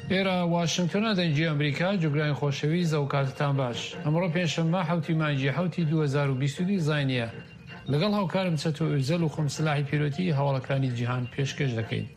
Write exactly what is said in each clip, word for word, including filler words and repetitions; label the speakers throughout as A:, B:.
A: ئێرە واشنگتۆنە دەنگی ئەمریکا جوگرانی خۆشەویست و کاتتان باش. ئەمڕۆ پێنجشەممە حوتی مانگی حوتی دوو هەزار و بیست و دوو زاینیە لەگەڵ هاوکارم چەتۆ ئوزەل و خۆمسلاحی پیرۆتی هەواڵەکانی جیهان پێشکەش دەکەین.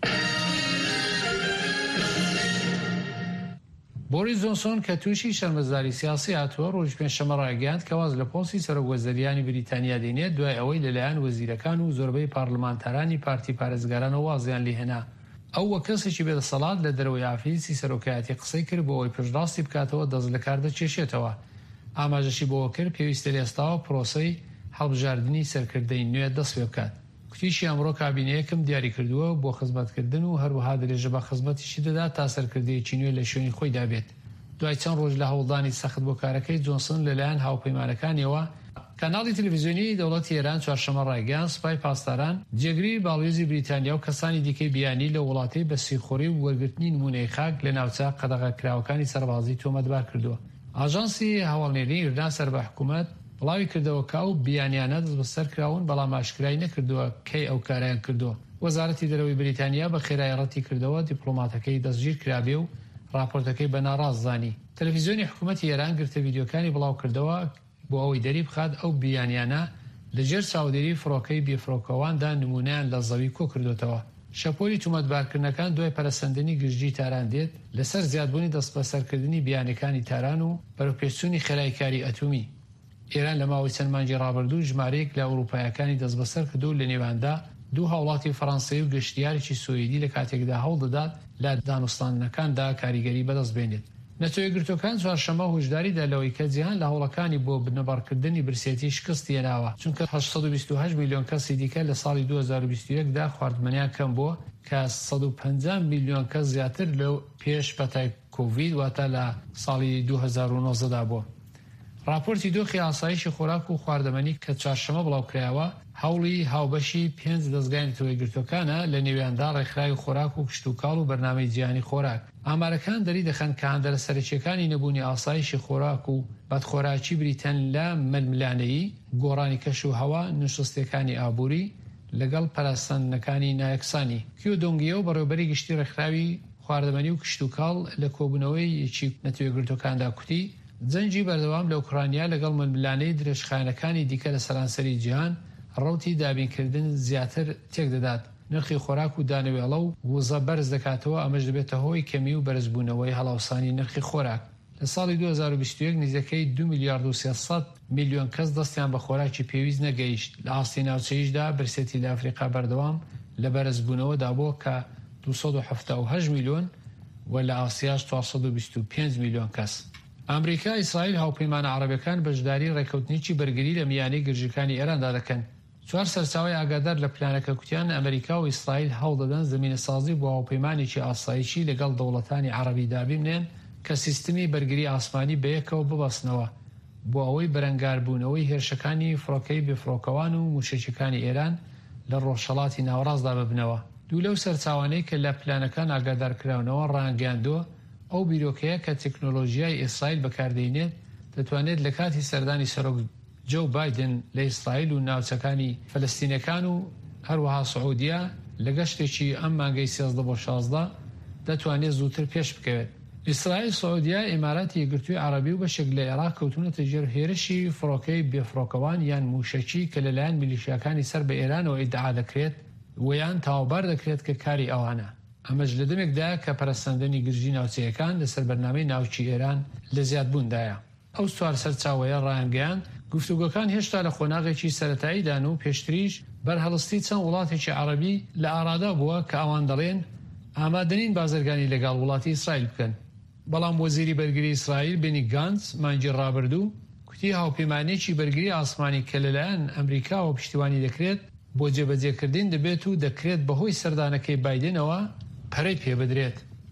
A: بۆریس جۆنسۆن کە تووشی شەرمەزاری سیاسی هاتووە ڕۆژ پێنجشەممە ڕایگەیاند کە واز لە پۆستی سەرۆکوەزیریانی بریتانیا دێنێت دوای ئەوەی لەلایەن وەزیرەکان و زۆربەی پارلمانتارانی پارتی پارێزگارانەوە وازیان لێهێنا. ئەو وە کەسێکی بێدەسەڵات لە دەرەوەی ئافریسی سەرۆکایەتی قسەی کرد بۆ ئەوەی پشتڕاستی بکاتەوە دەست لە کار دەچێشێتەوە. ئاماژەشی بۆەوە کرد پێویستە لێستاوە پرۆسەی هەڵبژاردننی سەرکردەی نوێ دەست پێ بکات. کوتیشی ئەمڕۆ کابینەیەکم دیاری کردووە بۆ خزمەتکردن و هەروەها درێژە بە خزمەتیشی دەدات تا سەرکردەیەکی نوێ لە شوێنی خۆی دابێت. دوای چەند ڕۆژ لە هەوڵدانی سەخت بۆ کارەکەی جۆنسن لەلایەن هاوپەیمانەکانیەوە کاناڵی تەلەڤیزیۆنی دەوڵەتی ئێران چوارشەممە ڕایگەیاند سوپای پاسداران جێگری باڵێزی بریتانیا و کەسانی دیکەی بیانی لە وڵاتی بە سیخۆری و وەرگرتنی نمونەی خاک لە ناوچە قەدەغەکراوەکانی سەربازی تۆمەتبار کردووە. ئاژانسی هەواڵنێری ئێران سەر بە حکوومەت بڵاوی کردەوە کە ئەو بیانیانە دەست بەسەر کراون بەڵام ئاشکرای نەکردووە کەی ئەو کارایان کردووە. وەزارەتی دەرەوەی بریتانیا بە خێرایی ڕەتی کردەوە دیپلۆماتەکەی دەستگیر کرابێ و راپۆرتەکەی بە ناڕاست زانی. تەلەڤیزیۆنی حکوومەتی ئێران گرتە ڤیدیۆکانی بڵاو کردەوە بۆ ئەوەی دەری بخات ئەو بیانیانە لەژێر چاودێری فڕۆکەی بێفڕۆکەواندا نمونەیان لە زەوی کۆ کردوتەوە. شەپۆلی تومەتبارکردنەکان دوای پەرەسەندنی گشتگی تاران دێت لەسەر زیادبوونی دەست بەسەرکردنی بیانەکانی تاران و بەرەوپێچوونی خێراییکاری ئەتۆمی. ئێران لە ماوەی چەند مانگی ڕابردوو ژمارەیەک لە ئەوروپایەکانی دەست بەسەر کردو لە نێواندا دوو هاوڵاتی فەڕەنسایی و گەشتیارێکی سوێدی لە کاتێکدا هەوڵ دەدات لە دانوستانەکاندا کاریگەری بەدەست بێنێت. نەتۆی گرتوەکان چوارشەممە هۆشداریدا لەوەی کە جیهان لە هەوڵەکانی بۆ بنەبارکردنی برسێتی شکست هێناوە چونکە هەشت سەد و بیست و هەشت میلیۆن کەسی دیکە لە ساڵی دوو هەزار و بیست و یەکدا خواردنمەنیان کەم بووە کە سەد و پەنجا میلیۆن کەس زیاتر لەو پێش پەتای کۆڤید واتە لە ساڵی دوو هەزار و نۆزدەدا بووە. راپۆرتی دۆخی ئاسایشی خۆراک و خواردەمەنی کە چوارشەممە بڵاوکرایەوە هەوڵی هاوبەشی پێنج دەستگای نەتەوەی گرتوەکانە لە نێویاندا ڕێکخراوی خۆراک و کشتتوکاڵ و بەرنامەی جیهانی خۆراک. ئامارەکان دەری دەخەن کە هەندەرە سەرەکیەکانی نەبوونی ئاسایشی خۆراک و بەدخۆراکی بریتەن لە مەلملانەیی گۆڕانی کەش و هەوا نوشستەکانی ئابووری لەگەڵ پەرەستەندنەکانی نایەکسانی. کیۆ دۆنگیە و بەڕێوەبەری گشتی ڕێکخراوی خواردەمەنی و کشتتوکاڵ لە کۆبوونەوەی یەکی نەتەوەی گرتوەکاندا کوتی جەنگی بەردەوام لە ئوکرانیا لەگەڵ مەلملانەی درێژخانەکانی دیکە لە سەرانسەری جیهان ڕەوتی دابینکردن زیاتر تێک دەدات. نرخی خۆراک و دانەوێڵە و وزە بەرز دەکاتەوە ئەمەش دەبێتە هۆی کەمی و بەرزبوونەوەی هەڵاوسانی نرخی خۆراک. لە ساڵی دوو هەزار و بیست و یەک نزیکەی دوو میلیارد و سێسەد میلیۆن کەس دەستیان بە خۆراکی پێویست نەگەیشت. لە ئاستی ناوچەیشدا برسێتی لە ئەفریقا بەردەوام لە بەرزبوونەوەدا بووە کە دوو سەد و هەفتاد و هەشت میلیۆن و لە ئاسیاش چوارسەد و بیست و پێنج میلیۆن کەس. ئەمریکا ئیسرائیل هاوپەیمانە عەرەبیەکان بەشداری ڕێکەوتنیی بەرگری لە میانەی گرژەکانی ئێراندا دەکەن. چوار سەرچاوی ئاگادار لە پلانەکە کوتیان ئەمریکا و ئیسرائیل هەوڵ دەدەن زمینەسازی بۆ هاوپەیمانێکی ئاسایشی لەگەڵ دەوڵەتانی عەرەبی دابینێن کە سیستمی بەرگری ئاسمانی بەیەکەوە ببەستنەوە بۆ ئەوەی بەرەنگاربوونەوەی هێرشەکانی فڕۆکەی بێفڕۆکەوان و موشەکیەکانی ئێران لە ڕۆژهەڵاتی ناوەڕاستدا ببنەوە. دوو لەو سەرچاوانەی کە لە پلانەکان ئاگادارکراونەوە ڕاگەاندووە ئەو بیرۆکەیە کە تەکنۆلۆژیای ئیسرائیل بەکاردێنێت دەتوانێت لە کاتی سەردانی سەرۆک جو بایدن لە ئیسرائیل و ناوچەکانی فەلەستینەکان و هەروەها سعودیا لە گەشتێکی ئەم مانگەی سیازدە بۆ شازدە دەتوانێت زووتر پێش بکەوێت. ئیسرائیل، سعودیا، ئیماراتی یەکگرتووی عەرەبی و بەشێک لە عێراق کەوتونەتە ژێر هێرشی فڕۆکەی بێفڕۆکەوان یان موشەکی کە لەلایەن میلیشیاکانی سەر بە ئێرانەوە ئیدعا دەکرێت ویان تاوابار دەکرێت کە کاری ئەوانە. ئەمەش لە دەمێکدا کە پەرەسەندنی گرژی ناوچەیەکان لەسەر بەرنامەی ناوچی ئێران لە زیادبووندایە. ئەو چوار سەرچاوەیە ڕایانگەیان گفتوگۆکان هێشتا لە خۆناغێکی سەرەتاییدان و پێشتریش بەرهەڵستی چەند وڵاتێکی عەرەبی لە ئارادا بووە کە ئەوان دەڵێن ئامادەنین بازرگانی لەگەڵ وڵاتی ئیسرائیل بکەن. بەڵام وەزیری بەرگری ئیسرائیل بێنی گانتز مانگی ڕابردوو کوتی هاوپەیمانێکی بەرگری ئاسمانی کە لەلایەن ئەمریکاوە پشتیوانی دەکرێت بۆ جێبەجێکردن دەبێت و دەکرێت بەهۆی سەردانەکەی بایدنەوە پەرەی پێ بدرێت.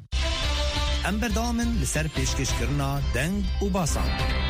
B: ئەم بەردەوامن لەسەر پێشکەشکردنا دەنگ و باسان.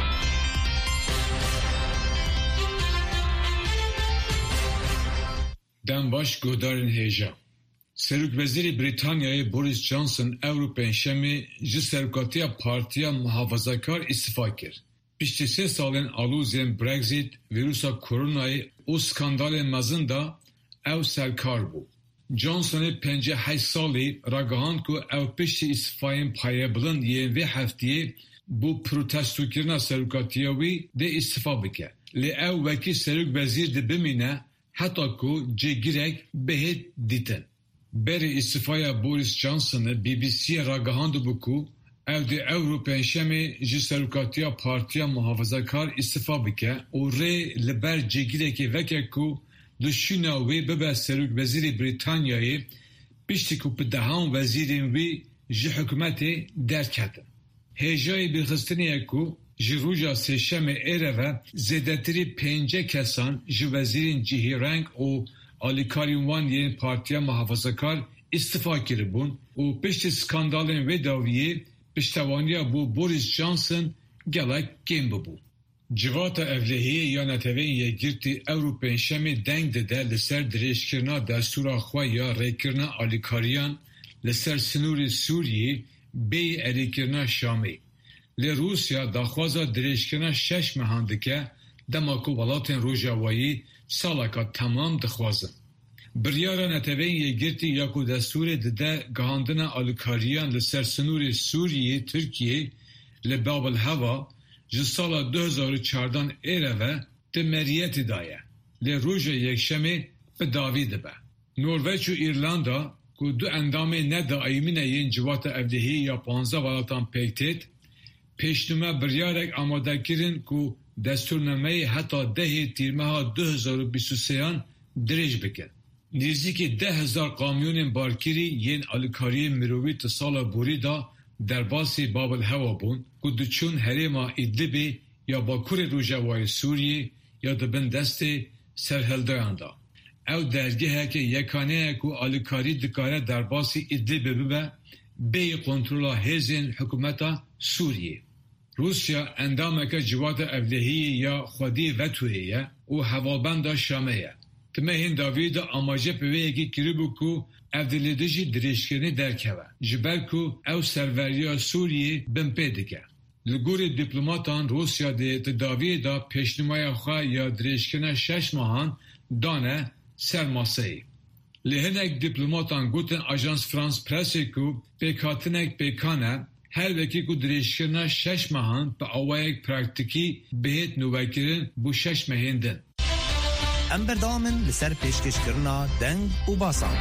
C: دەم باش گۆدارن هێژە. Serokvezîrê Brîtanyayê Boris Johnson ew pênşemê ji serokatiya Partiya Muhafazakar îstifa kir. Piştî sê salên alûzên Brexit, vîrusa koronayê û skandalên mezin da ew serkar bû. جانسون پنجاه و هشت سالی راگهاند که او پشت استفاین پایه بلند یه وی هفتیه بو پروتستو کرنا سروکاتیاوی ده استفا بکه. لی او وکی سروک وزیر ده بمینه حتی که جگیرک بهت دیتن. بری استفای بوریس جانسون بی بی سی راگهاند بکو او ده اوروپین شمی جی سروکاتیا پارتیا محافظه‌کار استفا بکه و ری لبر جگیرک وکه که دشونا وی ببه سروک وزیر بریتانیایی بیشتی که پدهان وزیرین وی جی حکومت درکتن. هجای برخستنیه که جی روژا سشم ایره و زیدتری پنجه کسان جی وزیرین جیهی رنگ و آلیکارین وان یین پارتیا محافظه‌کار استفا کربون و پشت سکاندالین و داویه پشتوانیا بو بوریس جانسون گلک گیم ببو. جوات evlehiyê ya netewên yekgirtî Ewropeyên Şemê deng dide li ser dirêjkirina destûra xwe ya rêkirina alîkariyan li ser sinûrê Sûriyê bêyî erêkirina Şamê. Lê Rûsya daxwaza dirêjkirina şeş mehan dike dema ku welatên Rojavayî saleka temam dixwazin. Biryara netewên yekgirtî ya ku destûrê dide gihandina alîkariyan li ser sinûrê Sûriyê Tirkiyê li Babelheva ji sala دو هزار و چهارده ایره و ده مریتی دایه. لی روژه یک شمی به داوی دبه. نروژ و ایرلاندا که دو اندامه نه دائمینه ین جوات evlehiyê یا پانزده ولاتان پیکتید پیشنمه بریارک آماده کرن که دستورنامه حتی ده تیرمه دو هزار و بیست و سه دریج بکن. نزدیک ده هزار کامیون بارکیری ین آلیکاری مروی تسال بوری دا در باسی بابلهوا بون که دچون هریما ایدلیبی یا باکور روژاوای سوریه یا دبن دست سرهلدایان دا. او درگه که یکانه که آلیکاری دکاره در باسی ایدلیبی ببه بی کنترولا هزین حکومتا سوریه. روسیا اندامه که جوات evlehiyê یا خودی وطویه و حوالبند شامه. تمهین داوید آماجه پویه که کریبو که evdilidici dirêjkirinê derkeve. Ji ber ku ew serveriya Sûriyê bin pê dike. Li gorî diplomatan Rûsya di tedaviyê da pêşnimaya xwe ya dirêjkirina şeş mehan dane ser maseyê. Li hinek diplomatan gotin Ajans France Pressê ku pêkhatinek pêkan e her wekî ku dirêjkirina şeş mehan bi awayek praktikî bihêt nûvekirin bu şeş mehên din.
B: Em berdamin li ser pêşkêşkirina deng û basan.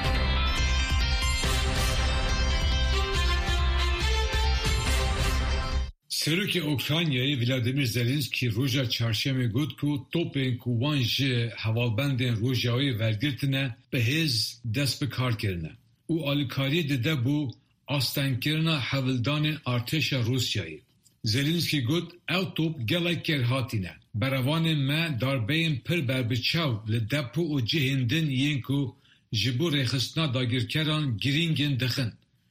C: Serokê Ukraynayê Vladimir Zelenskî roja çarşemê got ku topên ku wan ji hevalbendên Rojavayê vergirtine bi hêz dest bi kar kirine û alîkariyê dide bu astenkirina hevildanên artêşa Rûsyayê. Zelenskî got ew top gelek ker hatîne. Berevanên me darbeyên pir berbiçav li depo û cihên din yên ku ji bo rêxistina dagirkeran girîngên dixin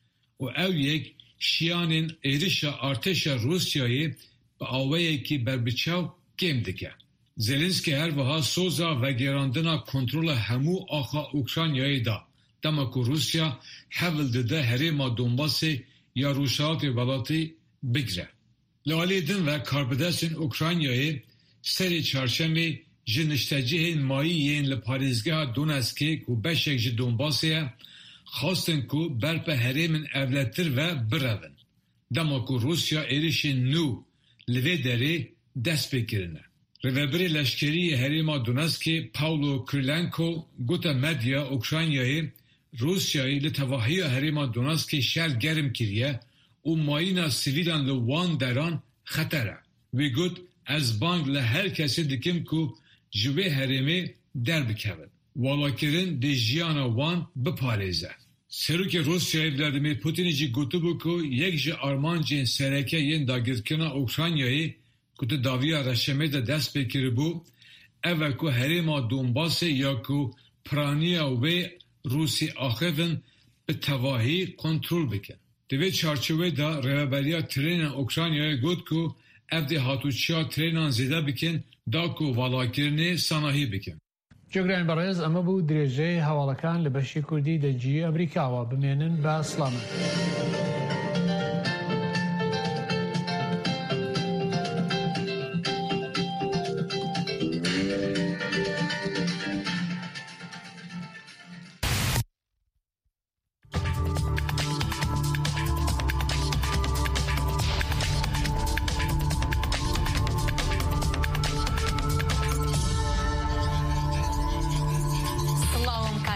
C: û ew yek şiyanên êrişa artêşa Rûsyayê bi awayekî berbiçav kêm dike. Zelenskî her wiha soza vegerandina kontrola hemû axa Ukraynayê da. Dema ku Rûsya hevil dide herêma Donbasê ya rûşelatê welatî bigire. Li alî din ve karbidestên Ukraynayê serê çarşemê ji niştecihên mayî yên li parêzgeha Donetskê ku beşek ji Donbasê ye xastin ku berpe herêmin evlettir ve birevin. Dema ku Rûsya êrişên nû li vê derê dest pê kirine. Rêveberê leşkerî herêma Donetskê Pavlo Krylenko gote medya Ukraynayê Rûsyayê li tevahiya herêma Donetskê şer germ kiriye û mayîna sivîlan li wan deran xeter e. Wê got ez bang li her kesê dikim ku ji wê herêmê derbikevin. Walakirin de jiyana wan biparêze. Serokê Rûsyayê Vladimir Putinê jî gotibû ku yek ji armancên sereke yên dagirkirina Ukraynayê ku di daviya reşemê de dest pê kiribû, ev e ku herêma Donbasê ya ku piraniya wê Rûsî axivin bi tevahî kontrol bikin. Di vê çarçovê da rêveberiya trênên Ukraynayê got ku ev dê hatûçiya trênan zêde bikin da ku valakirinê sanahî bikin.
A: جۆگران بەڕێز ئەمە بوو درێژەی هەواڵەکان لە بەشی کوردی دەنجی ئەمریکاوە بمێنن بە سڵامە.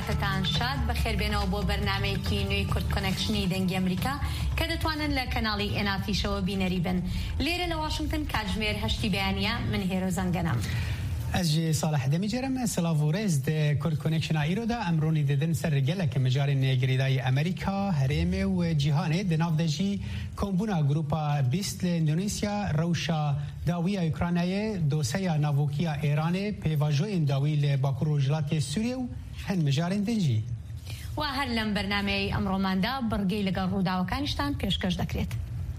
D: کاتتان شاد بەخێربێنەوە بۆ بەرنامەیەکی نوێی کورد کۆنەکشنی دەنگی ئەمریکا کە دەتوانن لە کەناڵی ئێناتیشەوە بینەری بن. لێرە لە واشنگتن کاتژمێر هەشتی بەیانیە من هێرۆ زەنگەنەم.
E: از صالح دمی جرم سلاوورز د کورد کونکشن ایرو دا امرونی ددن سر گله که مجاری نگریدای امریکا هرم و جهان د نافدجی کومبونا گروپا بیست اندونزیا روشا داوی اوکراینای دوسیا ناوکیا ایران پیواژو داوی ل باکو وجلات سوریه و هن مجارن دنجی
D: و هر لم برنامه امروماندا برگی لگل روداوکانشتان پیشکش دکرێت.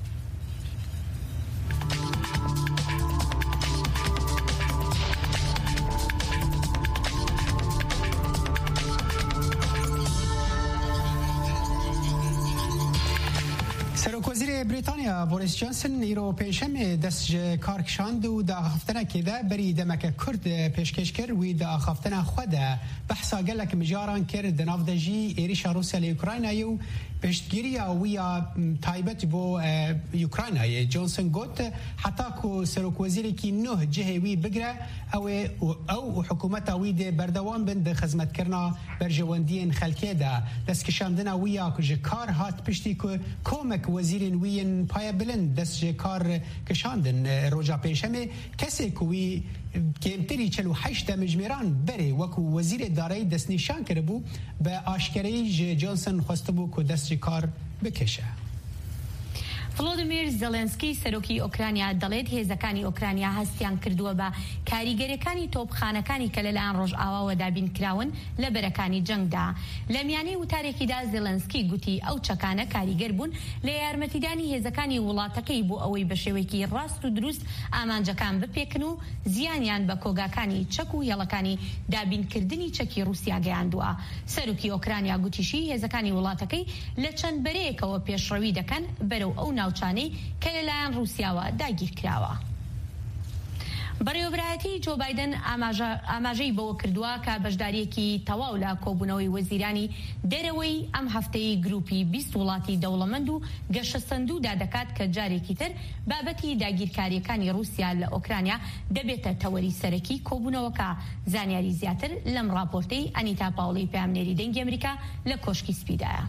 E: وزیر بریتانیا بوریس جانسن ایرو پیشم دست کار کشاند و دا خفتنا کده بری دمک کرد پیشکش کرد و دا خفتنا خود بحثا گلک مجاران کرد ناف دجی ایریش روسیا لاوکراینای و پشتگیری ویا تایبت بو اوکراینای. جانسن گوت حتی کو سروک وزیری کی نه جهه وی بگره او او حکومت وی ده بردوام بند خدمت کرنا برجواندین خلکه ده دست کشاندنا ویا که کار هات پشتی که کومک وزیرین وین پای بلند دست کار کشاندن روجا پیشمه کسی کوی کمتری چلو هشت مجمران بره وکو وزیر دارایی دست نشان کرده بو به آشکاری جانسن خواسته بو که دست کار بکشه.
D: ڤڵۆدیمیر زەلێنسکی سەرۆکی ئۆکرانیا دەڵێت هێزەکانی ئۆکرانیا هەستیان کردووە بە کاریگەریەکانی تۆپخانەکانی کە لەلایەن ڕۆژئاواوە دابینکراون لە بەرەکانی جەنگدا. لە میانەی وتارێکیدا زێلێنسکی گوتی ئەو چەکانە کاریگەر بوون لە یارمەتیدانی هێزەکانی وڵاتەکەی بۆ ئەوەی بە شێوەیەکی ڕاست و دروست ئامانجەکان بپێکن و زیانیان بە کۆگاکانی چەک و هێڵەکانی دابینکردنی چەکی رووسیا گەیاندووە. سەرۆکی ئۆکرانیا گوتیشی هێزەکانی وڵاتەکەی لە چەند بەرەیەکەوە پێشڕەوی دەکەن بەرەو ئەو ناوچانەی کە لەلایەن رووسیاوە داگیر کراوە. بەڕێوەبرایەتی جۆ بایدن ئاماژەی بەوە کردووە کە بەشداریەکی تەواو لە کۆبوونەوەی وەزیرانی دەرەوەی ئەم هەفتەی گروپی بیست وڵاتی دەوڵەمەند و گەشە سندوودا دەکات کە جارێکی تر بابەتی داگیرکاریەکانی رووسیا لە ئۆکرانیا دەبێتە تەوەری سەرەکی کۆبوونەوەکە. زانیاری زیاتر لەم راپۆرتەی ئەنیتا پاوڵی پامنێری دەنگی ئەمریکا لە کۆشکی سپیدایە.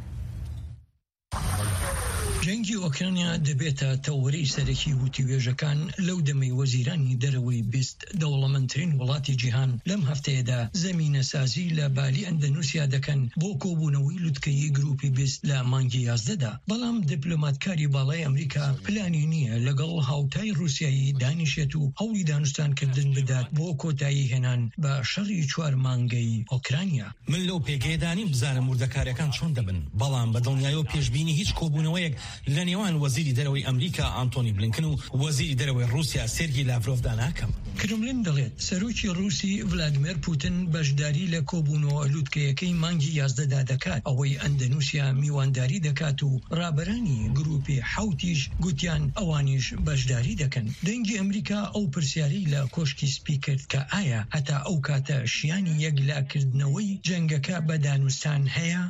F: جەنگی ئۆکرانیا دەبێتە تەوەری سەرەکی وتیوێژەکان لەو دەمەی وەزیرانی دەرەوەی بیست دەوڵەمەندترین وڵاتی جیهان لەم هەفتەیەدا زەمینە سازی لە بالی ئەندەنوسیا دەکەن بۆ کۆبوونەوەی لوتکەیی گروپی بیست لە مانگی یازدەدا. بەڵام دیپلۆماتکاری باڵای ئەمریکا پلانی نییە لەگەڵ هاوتای رووسیایی دانیشێت و هەوڵی دانوستانکردن بدات بۆ کۆتایی هێنان بە شەڕی چوار مانگەی ئۆکرانیا.
G: من لەو پێگەیەدانی بزانم وردەکاریەکان چۆن دەبن، بەڵام بە دڵنیاییەوە پێشبینی هیچ کۆبوونەوەیەک لە نێوان وەزیری دەرەوەی ئەمریکا ئانتۆنی بلینکن و وەزیری دەرەوەی رووسیا سێرگی لاڤرۆڤدا ناکەم.
F: کرملین دەڵێت سەرۆکی رووسی ڤلادیمیر پوتین بەشداری لە کۆبوونەوە لوتکەیەکەی مانگی یازدەدا دەکات، ئەوەی ئەندەنوسیا میوانداری دەکات و ڕابەرانی گروپی حوتیش گوتیان ئەوانیش بەشداری دەکەن. دەنگی ئەمریکا ئەو پرسیاری لە کۆشکی سپی کرد کە ئایا هەتا ئەو کاتە شیانی یەکلاکردنەوەی جەنگەکە بە دانوستان هەیە؟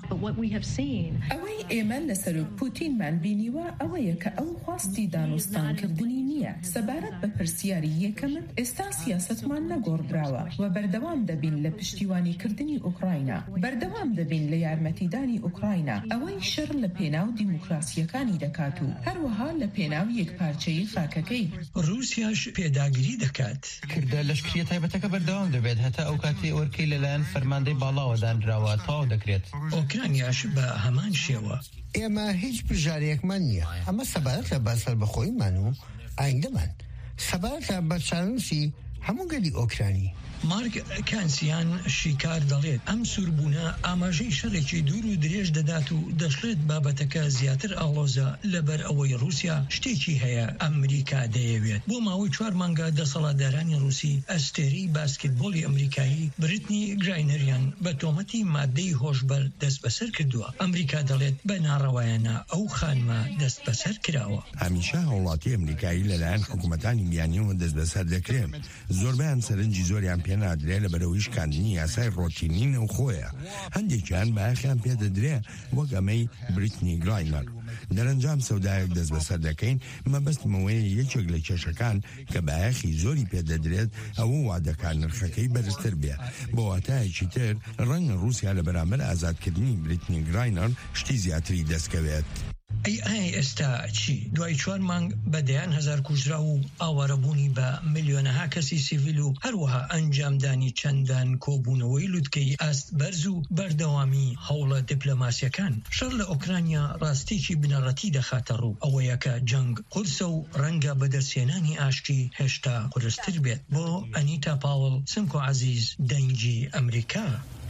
H: ئەوەی ئێمە لە سەرۆک پوتینمان بینیوە ئەوەیە کە ئەو خواستی دانوستانکردنی نییە. سەبارەت بە پرسیاری یەکەمت ئێستا سیاسەتمان نەگۆڕدراوە و بەردەوام دەبین لە پشتیوانیکردنی ئوکراینە، بەردەوام دەبین لە یارمەتیدانی ئوکراینە. ئەوەی شەڕ لە پێناو دیموکراسیەکانی دەکات و هەروەها لە پێناو یەکپارچەیی خاکەکەی.
F: رووسیاش پێداگیری دەکات.
I: کردە لەشکریە تایبەتەکە بەردەوام دەبێت هەتا ئەو کاتی ئۆرکەی لەلایەن فەرماندەی باڵاوە دانراوە تاو دەکرێت.
F: ئۆکرانیاش بە هەمان شێوە.
J: ئێمە هیچ بژارێکمان نییە، ئەمە سەبارەت لە باسەربەخۆیمان و ئایندەمان، سەبارەت لە بەرچاونوسی هەموو گەلی ئۆکرانی.
F: مارک کانسیان شیکار دەڵێت ئەم سووربوونە ئاماژەی شەڕێکی دوور و درێژ دەدات و دەشڵێت بابەتەکە زیاتر ئاڵۆزە لەبەر ئەوەی رووسیا شتێکی هەیە ئەمریکا دەیەوێت. بۆ ماوەی چوار مانگە دەسەڵاتدارانی رووسی ئەستێرەی باسکتبۆڵی ئەمریکایی بریتنی گراینەریان بە تۆمەتی مادەی هۆشبەر دەست بەسەر کردووە. ئەمریکا دەڵێت بە ناڕەوایانە ئەو خانمە دەست بەسەر کراوە.
K: هەمیشە هەوڵاتی ئەمریکایی لەلایەن حکوومەتانی میانیەوە دەست بەسەر دەکرێت، زۆربیان سەرنجی زۆریان پێنادرێ لە بەرەوەی شکاندنی یاسای ڕۆتینین و خۆیە هەندێکیان بەیاخیان پێدەدرێ وەک ئەمەی بریتنی گراینەر دەرەنجام سەودایەک دەست بەسەر دەکەین مەبەستمەوەی یەکێک لە کێشەکان کە بایەخی زۆری پێدەدرێت ئەوە وادەکان نرخەکەی بەرزتر بێ بۆ واتایەکی تر ڕەنگە رووسیا لە بەرامبەر ئازادکردنی بریتنی گراینەر شتی زیاتری دەستکەوێت.
F: ئەی ئای ئێستا چی دوای چوار مانگ بەدەیان هەزار کوژرا و ئاوارەبوونی بە ملیۆنەها کەسی سیڤیل و هەروەها ئەنجامدانی چەندان کۆبوونەوەی لووتکەی ئاست بەرز و بەردەوامی هەوڵە دیپلۆماسیەکان شەڕ لە ئۆکرانیا ڕاستێکی بنەڕەتی دەخاتە ڕوو ئەوەیە کە جەنگ قورسە و ڕەنگە بەدەستێنانی ئاشتی هێشتا قورستر بێت بۆ ئەنیتا پاوڵ سمکۆ عەزیز دەنگی ئەمریکا.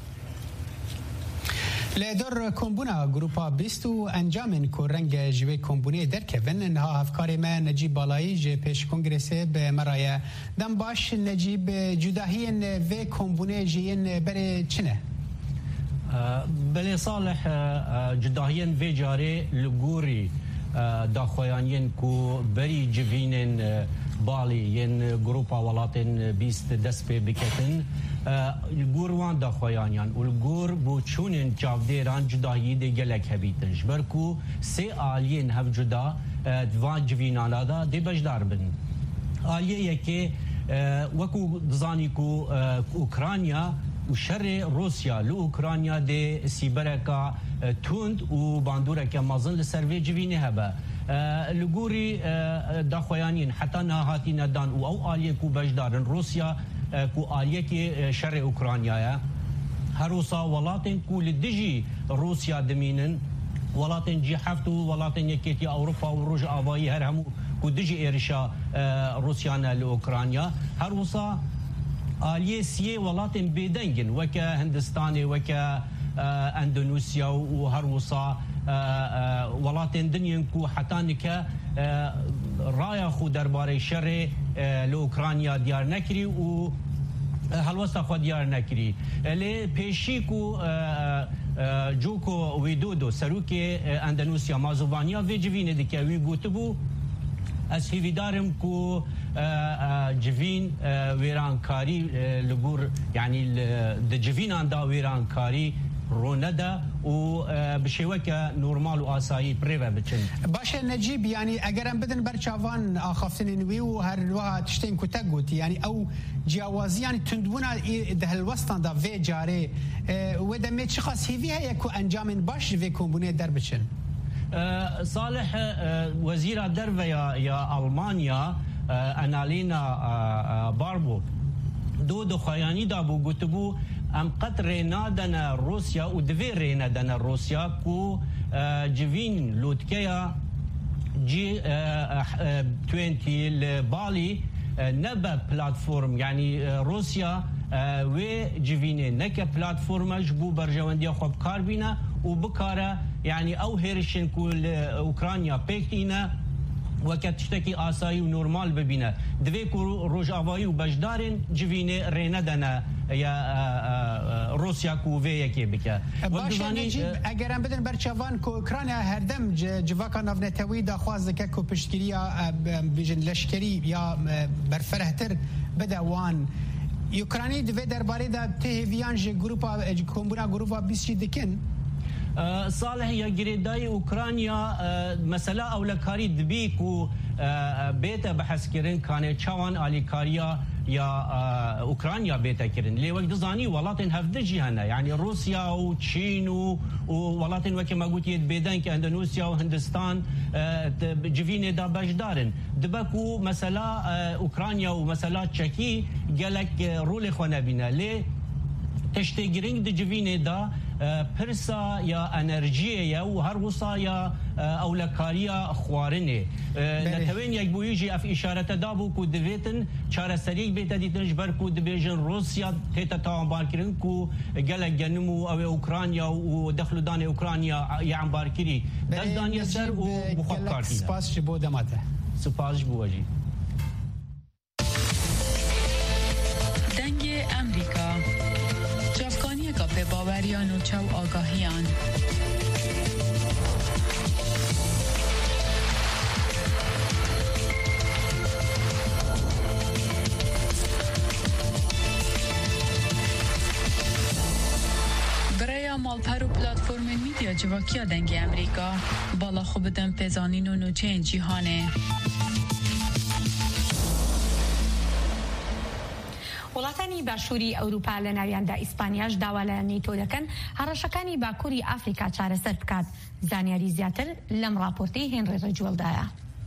E: لدور کمبونا گروپا بیست و انجامن کو رنگ جوی کمبونه درکوین انها افکار ما نجیب بالایی جه پیش کنگرسه به مرایه دم باش نجیب جداهین و کمبونه جین بره چنه؟
L: بله صالح جداهین و جاره لگوری داخویانین کو بری جوینن بالی ین گروپا ولاتن بیست دست پی بکتن الگور وان داخویانیان الگور بو چونن چاودیران جدایی ده گلک هبیتن جبرکو سه آلین هف جدا دوان جوینانا دا ده بجدار بن آلیه یکی وکو دزانی کو اوکرانیا و شر روسیا لو اوکرانیا ده سیبرکا توند و باندورکا مازن لسروی جوینه هبه لگوری داخویانین حتی نهاتی ندان و او آلیه کو بجدارن روسیا کو آلیه که شر اوکرانیا هروسا ولاتن کو لدجی روسیا دمینن ولاتن جی هفت و ولاتن یکیتی اوروپا و روژ آوایی هر همو کو دجی ایرشا روسیانا لأوکرانیا هروسا آلیه سیه ولاتن بیدنگن وکا هندستانی وکا اندونوسیا و هروسا ولاتن دنیان کو حتی نکه رایا خود درباره شر لأوکرانیا دیار نکری و هلوستا خود دیار نکری لی پیشی کو جوکو ویدودو سروک اندونوسیا مازوبانیا وی جوینه دیکه وی گوتبو از هیویدارم کو جوین ویرانکاری لگور یعنی د جوینان دا ویرانکاری روندا و بشوكه نورمال واسايي بريفا بتشن
E: باشا نجيب يعني اجرم بدن برشافان اخفتن وي وهر وقت تشتين كتاغوت يعني او جوازي يعني تندونا ده الوسطان دا في جاري ودا مي شخص هي هي كو انجام باش في كومبوني دربشن
L: صالح وزير الدرب يا يا المانيا انالينا باربو دو دو خياني دا بو گوتبو ام قد رينادنا روسيا و دوی رينادنا روسيا كو جوين لوتكيا جي عشرين البالي نبا بلاتفورم يعني روسيا و جوينه نك بلاتفورم جبو برجوانديا خوب كاربينا و بكاره يعني او هيرشن كل اوكرانيا بيكتينا وقت تشتكي آسایی و نورمال ببینه دوی کو روجاوایی و بجدارن جوینه ريندنا یا روسیا کو وی یکی بکه
E: باشه نجیب اگرم بدن برچوان کو اوکراینیا هردم جواکا نافنتوی دا خواست که کو پشتگیریا بیجن لشکری یا برفرهتر بدوان اوکراینی دوی درباره دا تهویان ج گروپا کومبونا گروپا بیست دکن
L: صالح يا جريداي اوكرانيا مساله اولكاري دبيكو بيتا بحث كرين كان تشوان اليكاريا يا اوكرانيا بيتا كرين لي وقت زاني ولاتن هفدجي هنا يعني روسيا وتشين وولاتن وكي ما قلت يد بيدان كاندونوسيا وهندستان جفيني دا بجدارن دبكو مساله اوكرانيا ومساله تشيكي قالك رولي خونا بينا لي تشتغرين دي جفيني دا پرسا یا انرژی یا و هر وصا یا اولکاریا خوارنه نتوین یک بویجی اف اشارت دابو کو دویتن چاره سریع بیت دیتن جبر کو دبیجن روسیا تیتا تاوان بارکرین کو گلک گنمو او اوکرانیا و دخل دان اوکرانیا یا بارکری دست دانیا سر و بخواب کارتی
E: سپاس جبو دماته
L: سپاس جبو وجی
M: دنگ امریکا به باوریان و چو آگاهیان یا مالپر و پلاتفورم میدیا جواکیا دنگ امریکا بالا خوب دم پزانین و نوچه جیهانه.
D: وڵاتانی باشووری ئەوروپا لە ناویاندا ئیسپانیاش داوا لە نیتۆ دەکەن هەڕەشەکانی باکووری ئافریقا چارەسەر بکات. زانیاری زیاتر لەم راپۆرتەی هێنری ڕێجوەڵدایە.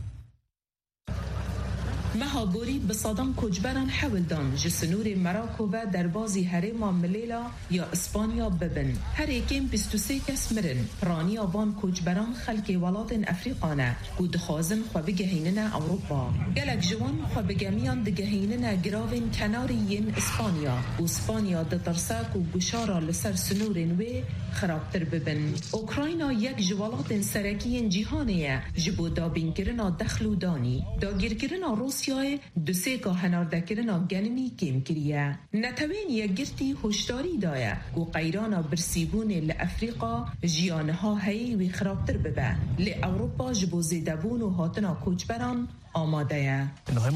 H: مهابوری بصدام کوچبران حولدان جسنور مراکو و دربازی هرما ملیلا یا اسپانیا ببن. هر یکیم بیست و سه کس مرن. پرانی آوان کوچبران خلک ولات افریقانه و دخوازن خو بگهینن اروپا. گلک جوان خو بگمیان دگهینن گراوین کنارین اسپانیا و اسپانیا دترساک و گشارا لسر سنورن و خرابتر ببن. اوکراینا یک جوالات سرکین جیهانیه جبو دابین کرنا دخلو دانی. داگیر کرنا روسیای دو سه که هناردکرنا گنمی کم کریه. نتوین یک گرتی هشداری دایه و قیرانا برسیبون لأفریقا جیانها هی و خرابتر ببه. لأوروپا جبو زیدبون و هاتنا کوچبران آماده.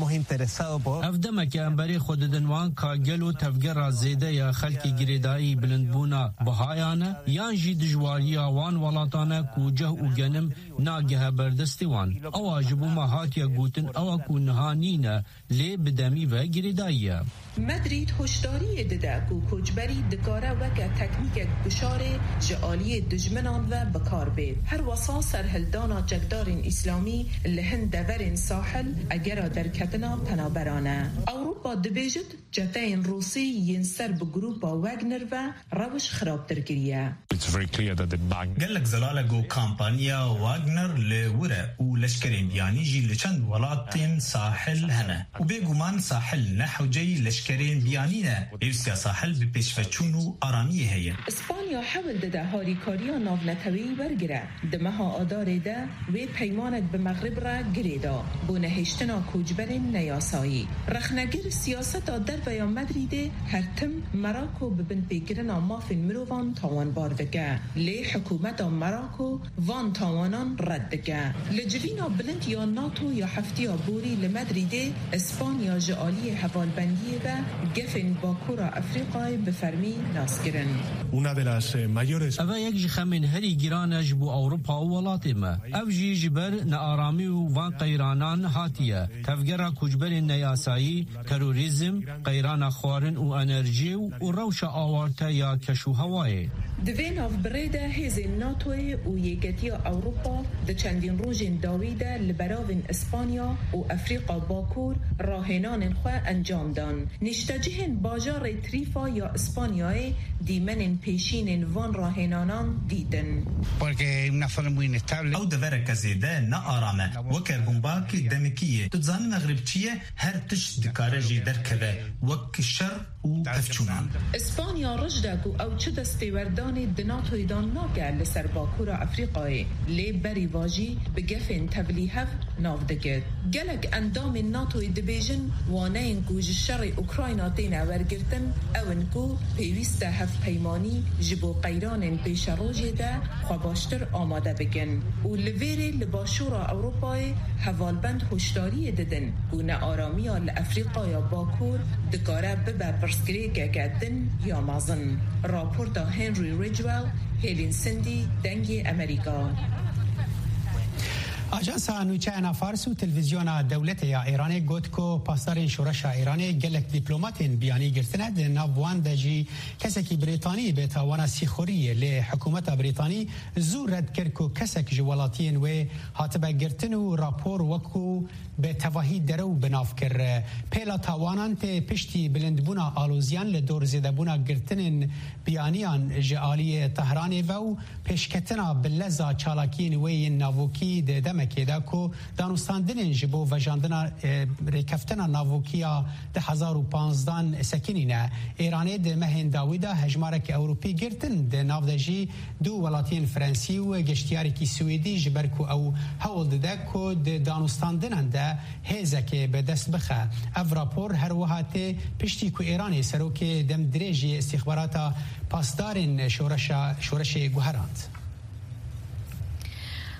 N: افدم که انبری خود دنوان کاگل و تفگر زیده یا خلکی گریدایی بلندبونا بهایانه یان جی دجواری آوان ولاتانه کوجه و گنم ناگه بردستی وان. او اجبو ما هاتیا گوتن او کو نهانینه لی بدمی و گریداییه.
H: مدرید هشداری داده کو کوچبری دکاره وکه تکنیک گشاره جعالی دجمنان و بکار بید. هر وصا سرهلدانا جگدارین اسلامی لهن دورین ساحل اگر در کتنا پنابرانه. اوروپا دبیجد جتاین روسی ینسر بگروپا وگنر و روش خرابتر گریه.
O: قالك زلالة كامبانيا واغنر لورا ولشكرين بياني جي لچند ولاتين ساحل هنا وبيقومان ساحل نحو جي لشكرين بيانينا إيوسيا ساحل ببيشفتشونو آرامية هي.
H: اسبانيا حاول داده هاريكاريا نافنتوي برگره دمها آدار ده و پیمانت به مغرب را گریدا بو نهشتنا کوجبرین نیاسایی رخنگر سیاست آدر و یا مدریده هر تم مراکو ببن پیگرنا مافین مروان تاوان باردگه لی حکومت مراکو وان تاوانان ردگه لجوینا بلند یا ناتو یا هفتیا بوری لمدریده اسپانیا جعالی حوالبندیه و گفن باکورا افریقای بفرمی ناسگرن.
N: اوه یک جخه من هری گرانش بو اوروپا و ولاتی ما او جی جبر نارامی و وان قیرانان هاتیه تفگره کجبر نیاسایی تروریزم قیران خوارن و انرژی و روش آوارته یا کشو هوای
H: دوین آف بریده هیز ناتوی و یکتی اوروپا ده چندین روژین داویده لبراوین اسپانیا و افریقا باکور راهنان خواه انجام دان نشتجهن باجار تریفا یا اسپانیای دیمن پیشین وان راهنانان دیدن
O: او دورك زيده نا آرامه وكر بمباك دمكية تتزان مغربتية هر تش دكارجي دركبه وك الشر و تفچونان
H: اسپانیا رجدگو او چه دستیوردان دناتوی دان ناگه لسر باکور افریقای لی بری واجی بگفن تبلیهف نافدگد گلک اندام ناتوی دبیجن وانه انکو جشر اوکراینا دینا ورگرتن او انکو پیوست هف پیمانی جبو قیران پیش روژی ده خواباشتر آماده بگن و لویره لباشورا اوروپای حوالبند هشداری ددن و نارامی لافریقای باکور دکاره ببه پرسکری گگدن یا مازن. راپورتا هنری ریجوال هیلین سندی دنگ امریکا.
E: آژانس نوچه فارس و تلویزیون دولت یا ایران گوت کو پاسدار شورش ایران گلک دیپلمات بیانی گرتنه ده ناوان دجی کسکی بریتانی به تاوان سیخوری لی حکومت بریتانی زور رد کرد کو کسک جوالاتین و هاتبه گرتن و راپور وکو به تواهی درو بناف کر پیلا تاوانان ته پشتی بلندبونا آلوزیان لدور زیدبونا گرتن بیانیان جعالی تهران و پیشکتنا بلزا چالاکین وی ناوکی ده دمکی ده کو دانستاندن جبو و جاندنا ریکفتنا ناوکیا ده هزار و پانزدان سکینینه ایرانی ده مهن داویده هجمارک اوروپی گرتن ده نافدجی دو ولاتین فرانسی و گشتیاری کی سویدی جبرکو او هول ده کو ده دانستاندن ده هزکه به دست بخه اف راپور هر وهاته پشتی کو ایرانی سروک دم دریجی استخباراتا پاسدارین شورش شورش گوهرات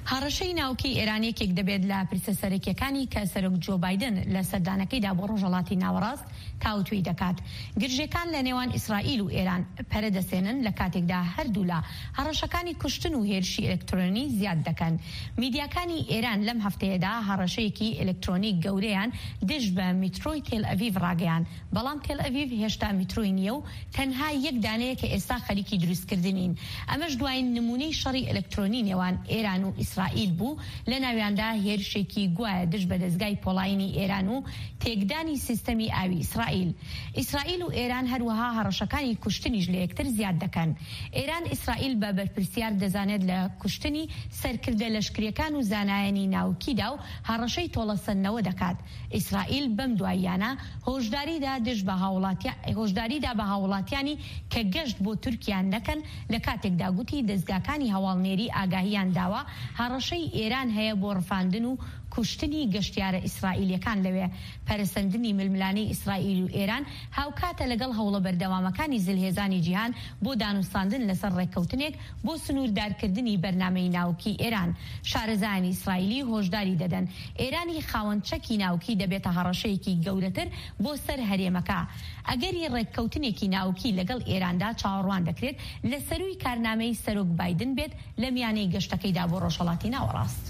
D: هەڕەشەی ناوکی ئێرانێکێک دەبێت لە پرسە سەرەکیەکانی کە سەرۆک جۆ بایدن لە سەردانەکەیدا بۆ ڕۆژهەڵاتی ناوەڕاست تاوتوی دەکات. گرژەکان لە نێوان ئیسرائیل و ئێران پەرە دەسێنن لە کاتێکدا هەردوو لە هەڕەشەکانی کوشتن و هێرشی ئەلکترۆنی زیاد دەکەن. میدیاکانی ئێران لەم هەفتەیەدا هەڕەشەیەکی ئەلکترۆنیک گەورەیان دژ بە میترۆی تێل ئەڤیڤ ڕاگەیان، بەڵام تێل ئەڤیڤ هێشتا میترۆی نییە و تەنها یەک دانەیە کە ئێستا خەریکی دروستکردنین. ئەمەش دوای نمونەی شەڕی ئەلکترۆنی نێوان ئێران و ئیسرائیل بوو، لە ناویاندا هێرشێکی گوایە دژ بە دەستگای پۆڵاینی ئێران و تێکدانی سیستەمی ئاوی ئیسرائیل. ئیسرائیل و ئێران هەروەها هەڕەشەکانی کوشتنیش لە یەکتر زیاد دەکەن. ئێران ئیسرائیل بە بەرپرسیار دەزانێت لە کوشتنی سەرکردە لەشکریەکان و زانایانی ناوکیدا و هەڕەشەی تۆڵەسەندنەوە دەکات. ئیسرائیل بەم دواییانە هۆشداریدا دژ بە هۆشداریدا بە هاوڵاتیانی کە گەشت بۆ تورکیان دەکەن لە کاتێکدا گوتی دەستگاکانی هەواڵنێری ئاگاهیان داوە هەڕەشەی ئێران هەیە بۆ ڕفاندن و کوشتنی گەشتیارە ئیسرائیلیەکان لەوێ. پەرسەندنی ململانەی ئیسرائیل و ئێران هاوکاتە لەگەڵ هەوڵە بەردەوامەکانی زلهێزانی جیهان بۆ دانوستاندن لەسەر ڕێککەوتنێک بۆ سنووردارکردنی بەرنامەی ناوکی ئێران. شارەزایانی ئیسرائیلی هۆشداری دەدەن ئێرانی خاوەنچەکی ناوکی دەبێتە هەڕەشەیەکی گەورەتر بۆ سەر هەرێمەکە. ئەگەری ڕێککەوتنێکی ناوکی لەگەڵ ئێراندا چاوەڕوان دەکرێت لە سەروی کارنامەی سەرۆک بایدن بێت لە میانەی گەشتەکەیدا بۆ ڕۆژهەڵاتی ناوەڕاست.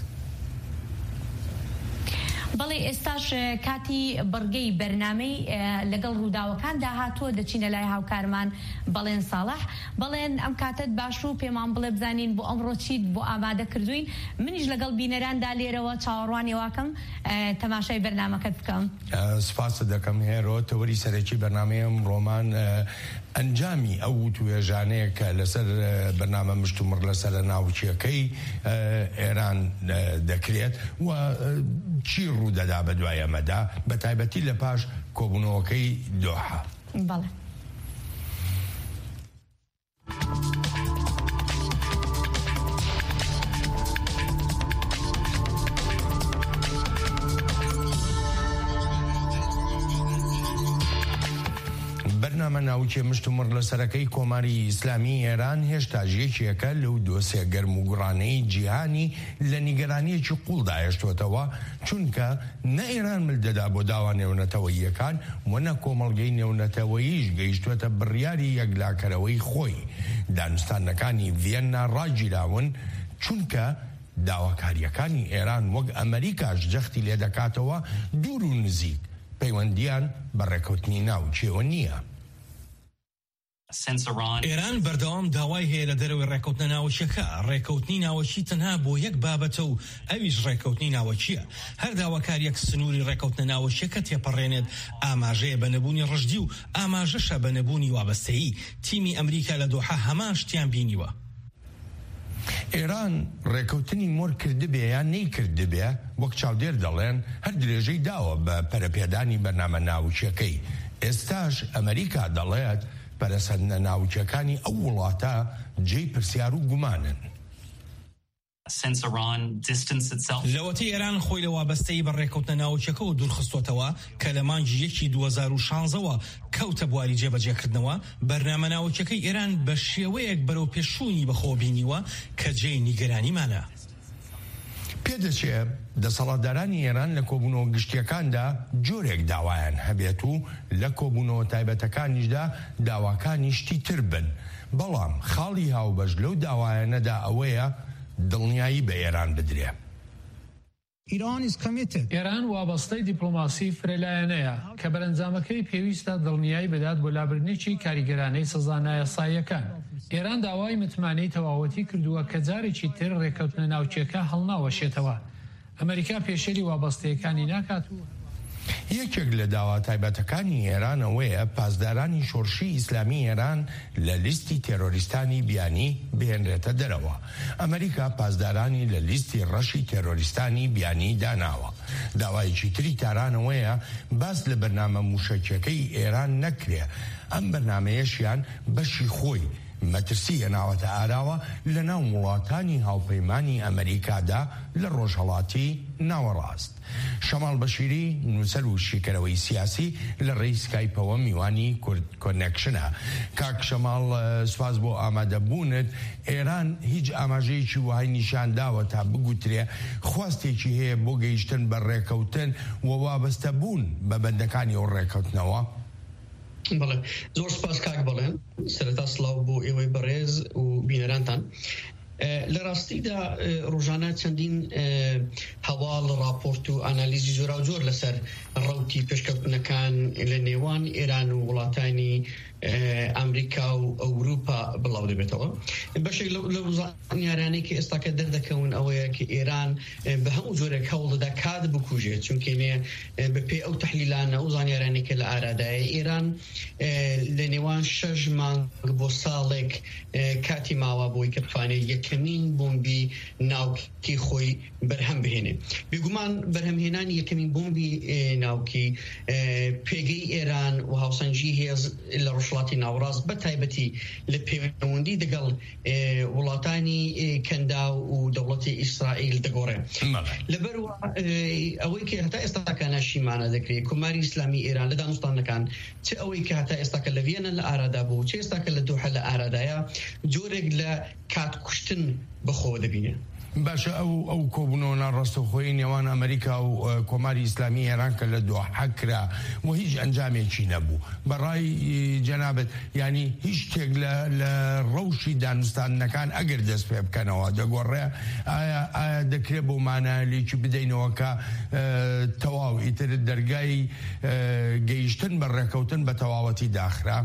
D: بەڵێ ئێستاش کاتی بڕگەی بەرنامەی لەگەڵ ڕووداوەکان داهاتووە دەچینە لای هاوکارمان بەڵێن ساڵح. بەڵێن ئەم کاتت باش و پێمان بڵێ بزانین بۆ ئەمڕۆ چیت بۆ ئامادە کردوین. منیش لەگەڵ بینەراندا لێرەوە چاوەڕوانی واکەم تەماشای بەرنامەکەت بکەم.
K: سپاس دەکەم هێرۆ تەوەری سەرەکی بەرنامەیەم ڕۆمان ئەنجامی ئەو توێژانەیە کە لەسەر بەرنامە مشتومڕ لەسەر ناوچیەکەی ئێران دەکرێت و چی ڕوودەدا بە دوای ئەمەدا بە تایبەتی لە پاش کۆبوونەوەکەی دۆحا.
D: بەڵێ.
K: بەرنامە ناوچێ مشتومڕ لەسەرەکەی کۆماری ئیسلامی ئێران هێشتا ژێکیەکە لەو دۆسێ گەرم و گوڕانەی جیهانی لە نیگەرانیەکی قوڵدا هێشتوێتەوە، چونکە نە ئێران ملدەدا بۆ داوا نێونەتەوەییەکان و نە کۆمەڵگەی نێونەتەوەییش گەیشتوێتە بڕیاری یەکلاکەرەوەی خۆی. دانوستانەکانی ڤێننا ڕاگیراون چونکە داواکاریەکانی ئێران وەک ئەمریکاش جەختی لێ دەکاتەوە دوور و نزیک پەیوەندیان بە ڕێکەوتنی ناوچێوە نییە.
G: ئێران بەردەوام داوای هەیە لە دەرەوەی ڕێکەوتنە ناوچیەکە. ڕێکەوتنی ناوەچی تەنها بۆ یەک بابەتە و ئەویش ڕێکەوتنی ناوەچیە. هەر داواکاریەک سنووری ڕێکەوتنە ناوەچیەکە تێپەڕێنێت ئاماژەیە بە نەبوونی ڕژدی و ئاماژەشە بە نەبوونی وابەستەیی. تیمی ئەمریکا لە دۆحا هەمان شتیان بینیوە.
K: ئێران ڕێکەوتنی مۆر کردبێ یان نەیکردبێ وەک چاودێر دەڵێن هەر درێژەی داوە بە پەرەپێدانی بەرنامە ناوچیەکەی. ئێستاش ئەمریکا دەڵێت پەرەسەندنە ناوچیەکانی ئەو وڵاتە جێی پرسیار و گومانن.
G: لەوەتی ئێران خۆی لە وابەستەی بە ڕێکەوتنە ناوچیەکە و دوورخستوتەوە کە لە مانگی یەکی دوو هەزار و شانزەوە کەوتە بواری جێبەجێکردنەوە. بەرنامە ناوچیەکەی ئێران بە شێوەیەک بەرەو پێشوونی بەخۆبینیوە کە جێی نیگەرانیمانە.
K: پێدەچێت دەسەڵاتدارانی ئێران لە کۆبوونەوە گشتیەکاندا جۆرێک داوایان هەبێت و لە کۆبوونەوە تایبەتەکانیشدا داواکانی شتی تر بن، بەڵام خاڵی هاوبەش لەو داوایانەدا ئەوەیە دڵنیایی بە ئێران بدرێ.
A: ئێران وابەستەی دیپلۆماسی فرێلایەنەیە کە بەرەنجامەکەی پێویستە دڵنیایی بدات بۆ لابردنێکی کاریگەرانەی سەزانایەساییەکان. ئێران داوای متمانەی تەواوەتی کردووە کە جارێکی تر ڕێکەوتنە ناوچیەکە هەڵناوەشێتەوە. ئەمریکا پێشێری وابەستەیەکانی ناکات و
K: یەکێک لە داوا تایبەتەکانی ئێرانەوەیە پاسدارانی شۆڕشی ئیسلامی ئێران لە لیستی تێرۆریستانی بیانی بهێنرێتە دەرەوە. ئەمریکا پاسدارانی لە لیستی ڕەشی تێرۆریستانی بیانی داناوە. داوایەکی تری تارانەوەیە باس لە بەرنامە موشەکیەکەی ئێران نەکرێ. ئەم بەرنامەیەشیان بەشی خۆی مەترسیە ناوەتە ئاراوە لە ناو وڵاتانی هاوپەیمانی ئەمریکادا لە ڕۆژهەڵاتی ناوەڕاست. شەماڵ بەشیری نووسەر و شیکەرەوەی سیاسی لە ڕێی سکایپەوە میوانی کورد کۆنێکشنە. کاک شەماڵ سواز بۆ ئامادەبوونت. ئێران هیچ ئاماژەیەکی وهای نیشانداوە تا بگوترێ خواستێکی هەیە بۆ گەیشتن بە ڕێکەوتن و وابەستە بوون بە بەندەکانی ئەو ڕێکەوتنەوە؟
P: بەڵێ زۆر سپاس کاک بەڵێن سەرەتا سڵاو بۆ ئێوەی بەڕێز و بینەرانتان. لە ڕاستیدا ڕۆژانە چەندین هەواڵ ڕاپۆرت و ئانالیزی زۆرا و زۆر لەسەر ڕەوتی پێشکەوتنەکان لە نێوان ئێران و وڵاتانی ئەمریکا و ئەوروپا بڵاو دەبێتەوە. بەشێک لەو زانیارانەی کە ئێستا کە دەردەکەون ئەوەیە کە ئێران بە هەموو جۆرێک هەوڵ دەدا کات بکوژێت، چونکێنێ بەپێی ئەو تەحلیلانە و زانیارانی کە لە ئارادایە ئێران لە نێوان شەش مانگ بۆ ساڵێک کاتی ماوە بۆی کە بتوانێت یەکەمین بۆمبی ناوکی خۆی بەرهەم بهێنێ. بێگومان بەرهەمهێنانی یەکەمین بۆمبی ناوکی پێگەی ئێران و هاوسەنگی هێز لە ڕۆژهەڵاتی ناوەڕاست بە تایبەتی لە پەیوەندی دەگەڵ وڵاتانی کەندا و دەوڵەتی ئیسرائیل دەگۆڕێ. لەبەرەوە ئەوەی کە هەتا ئێستا کاناشیمانە دەکرێت کۆماری ئیسلامی ئێران لە دانوستانەکان چه ئەوەی کە هەتا ئێستا کە لە ڤێنە لە ئارادا بوو، چه ئێستا کە لە دۆحە لە ئارادایە جۆرێک لە کات کوشتن بەخۆ دەبینێ.
K: باشە ئەو ئەو کۆبوونەوە ناڕاستەوخۆی نێوان ئەمریکا و کۆماری ئیسلامی ئێران کە لە دۆحە کرا و هیچ ئەنجامێکی نەبوو. بەڕای جەنابەت ینی هیچ شتێک لە ڕەوشی دانوستانەکان ئەگەر دەست پێ بکەنەوە دەگۆڕێ ئایا ئایا دەکرێت بۆ مانایلێکی بدەینەوە کە تەواو ئیتر دەرگای گەیشتن بە ڕێکەوتن بە تەواوەتی داخرا؟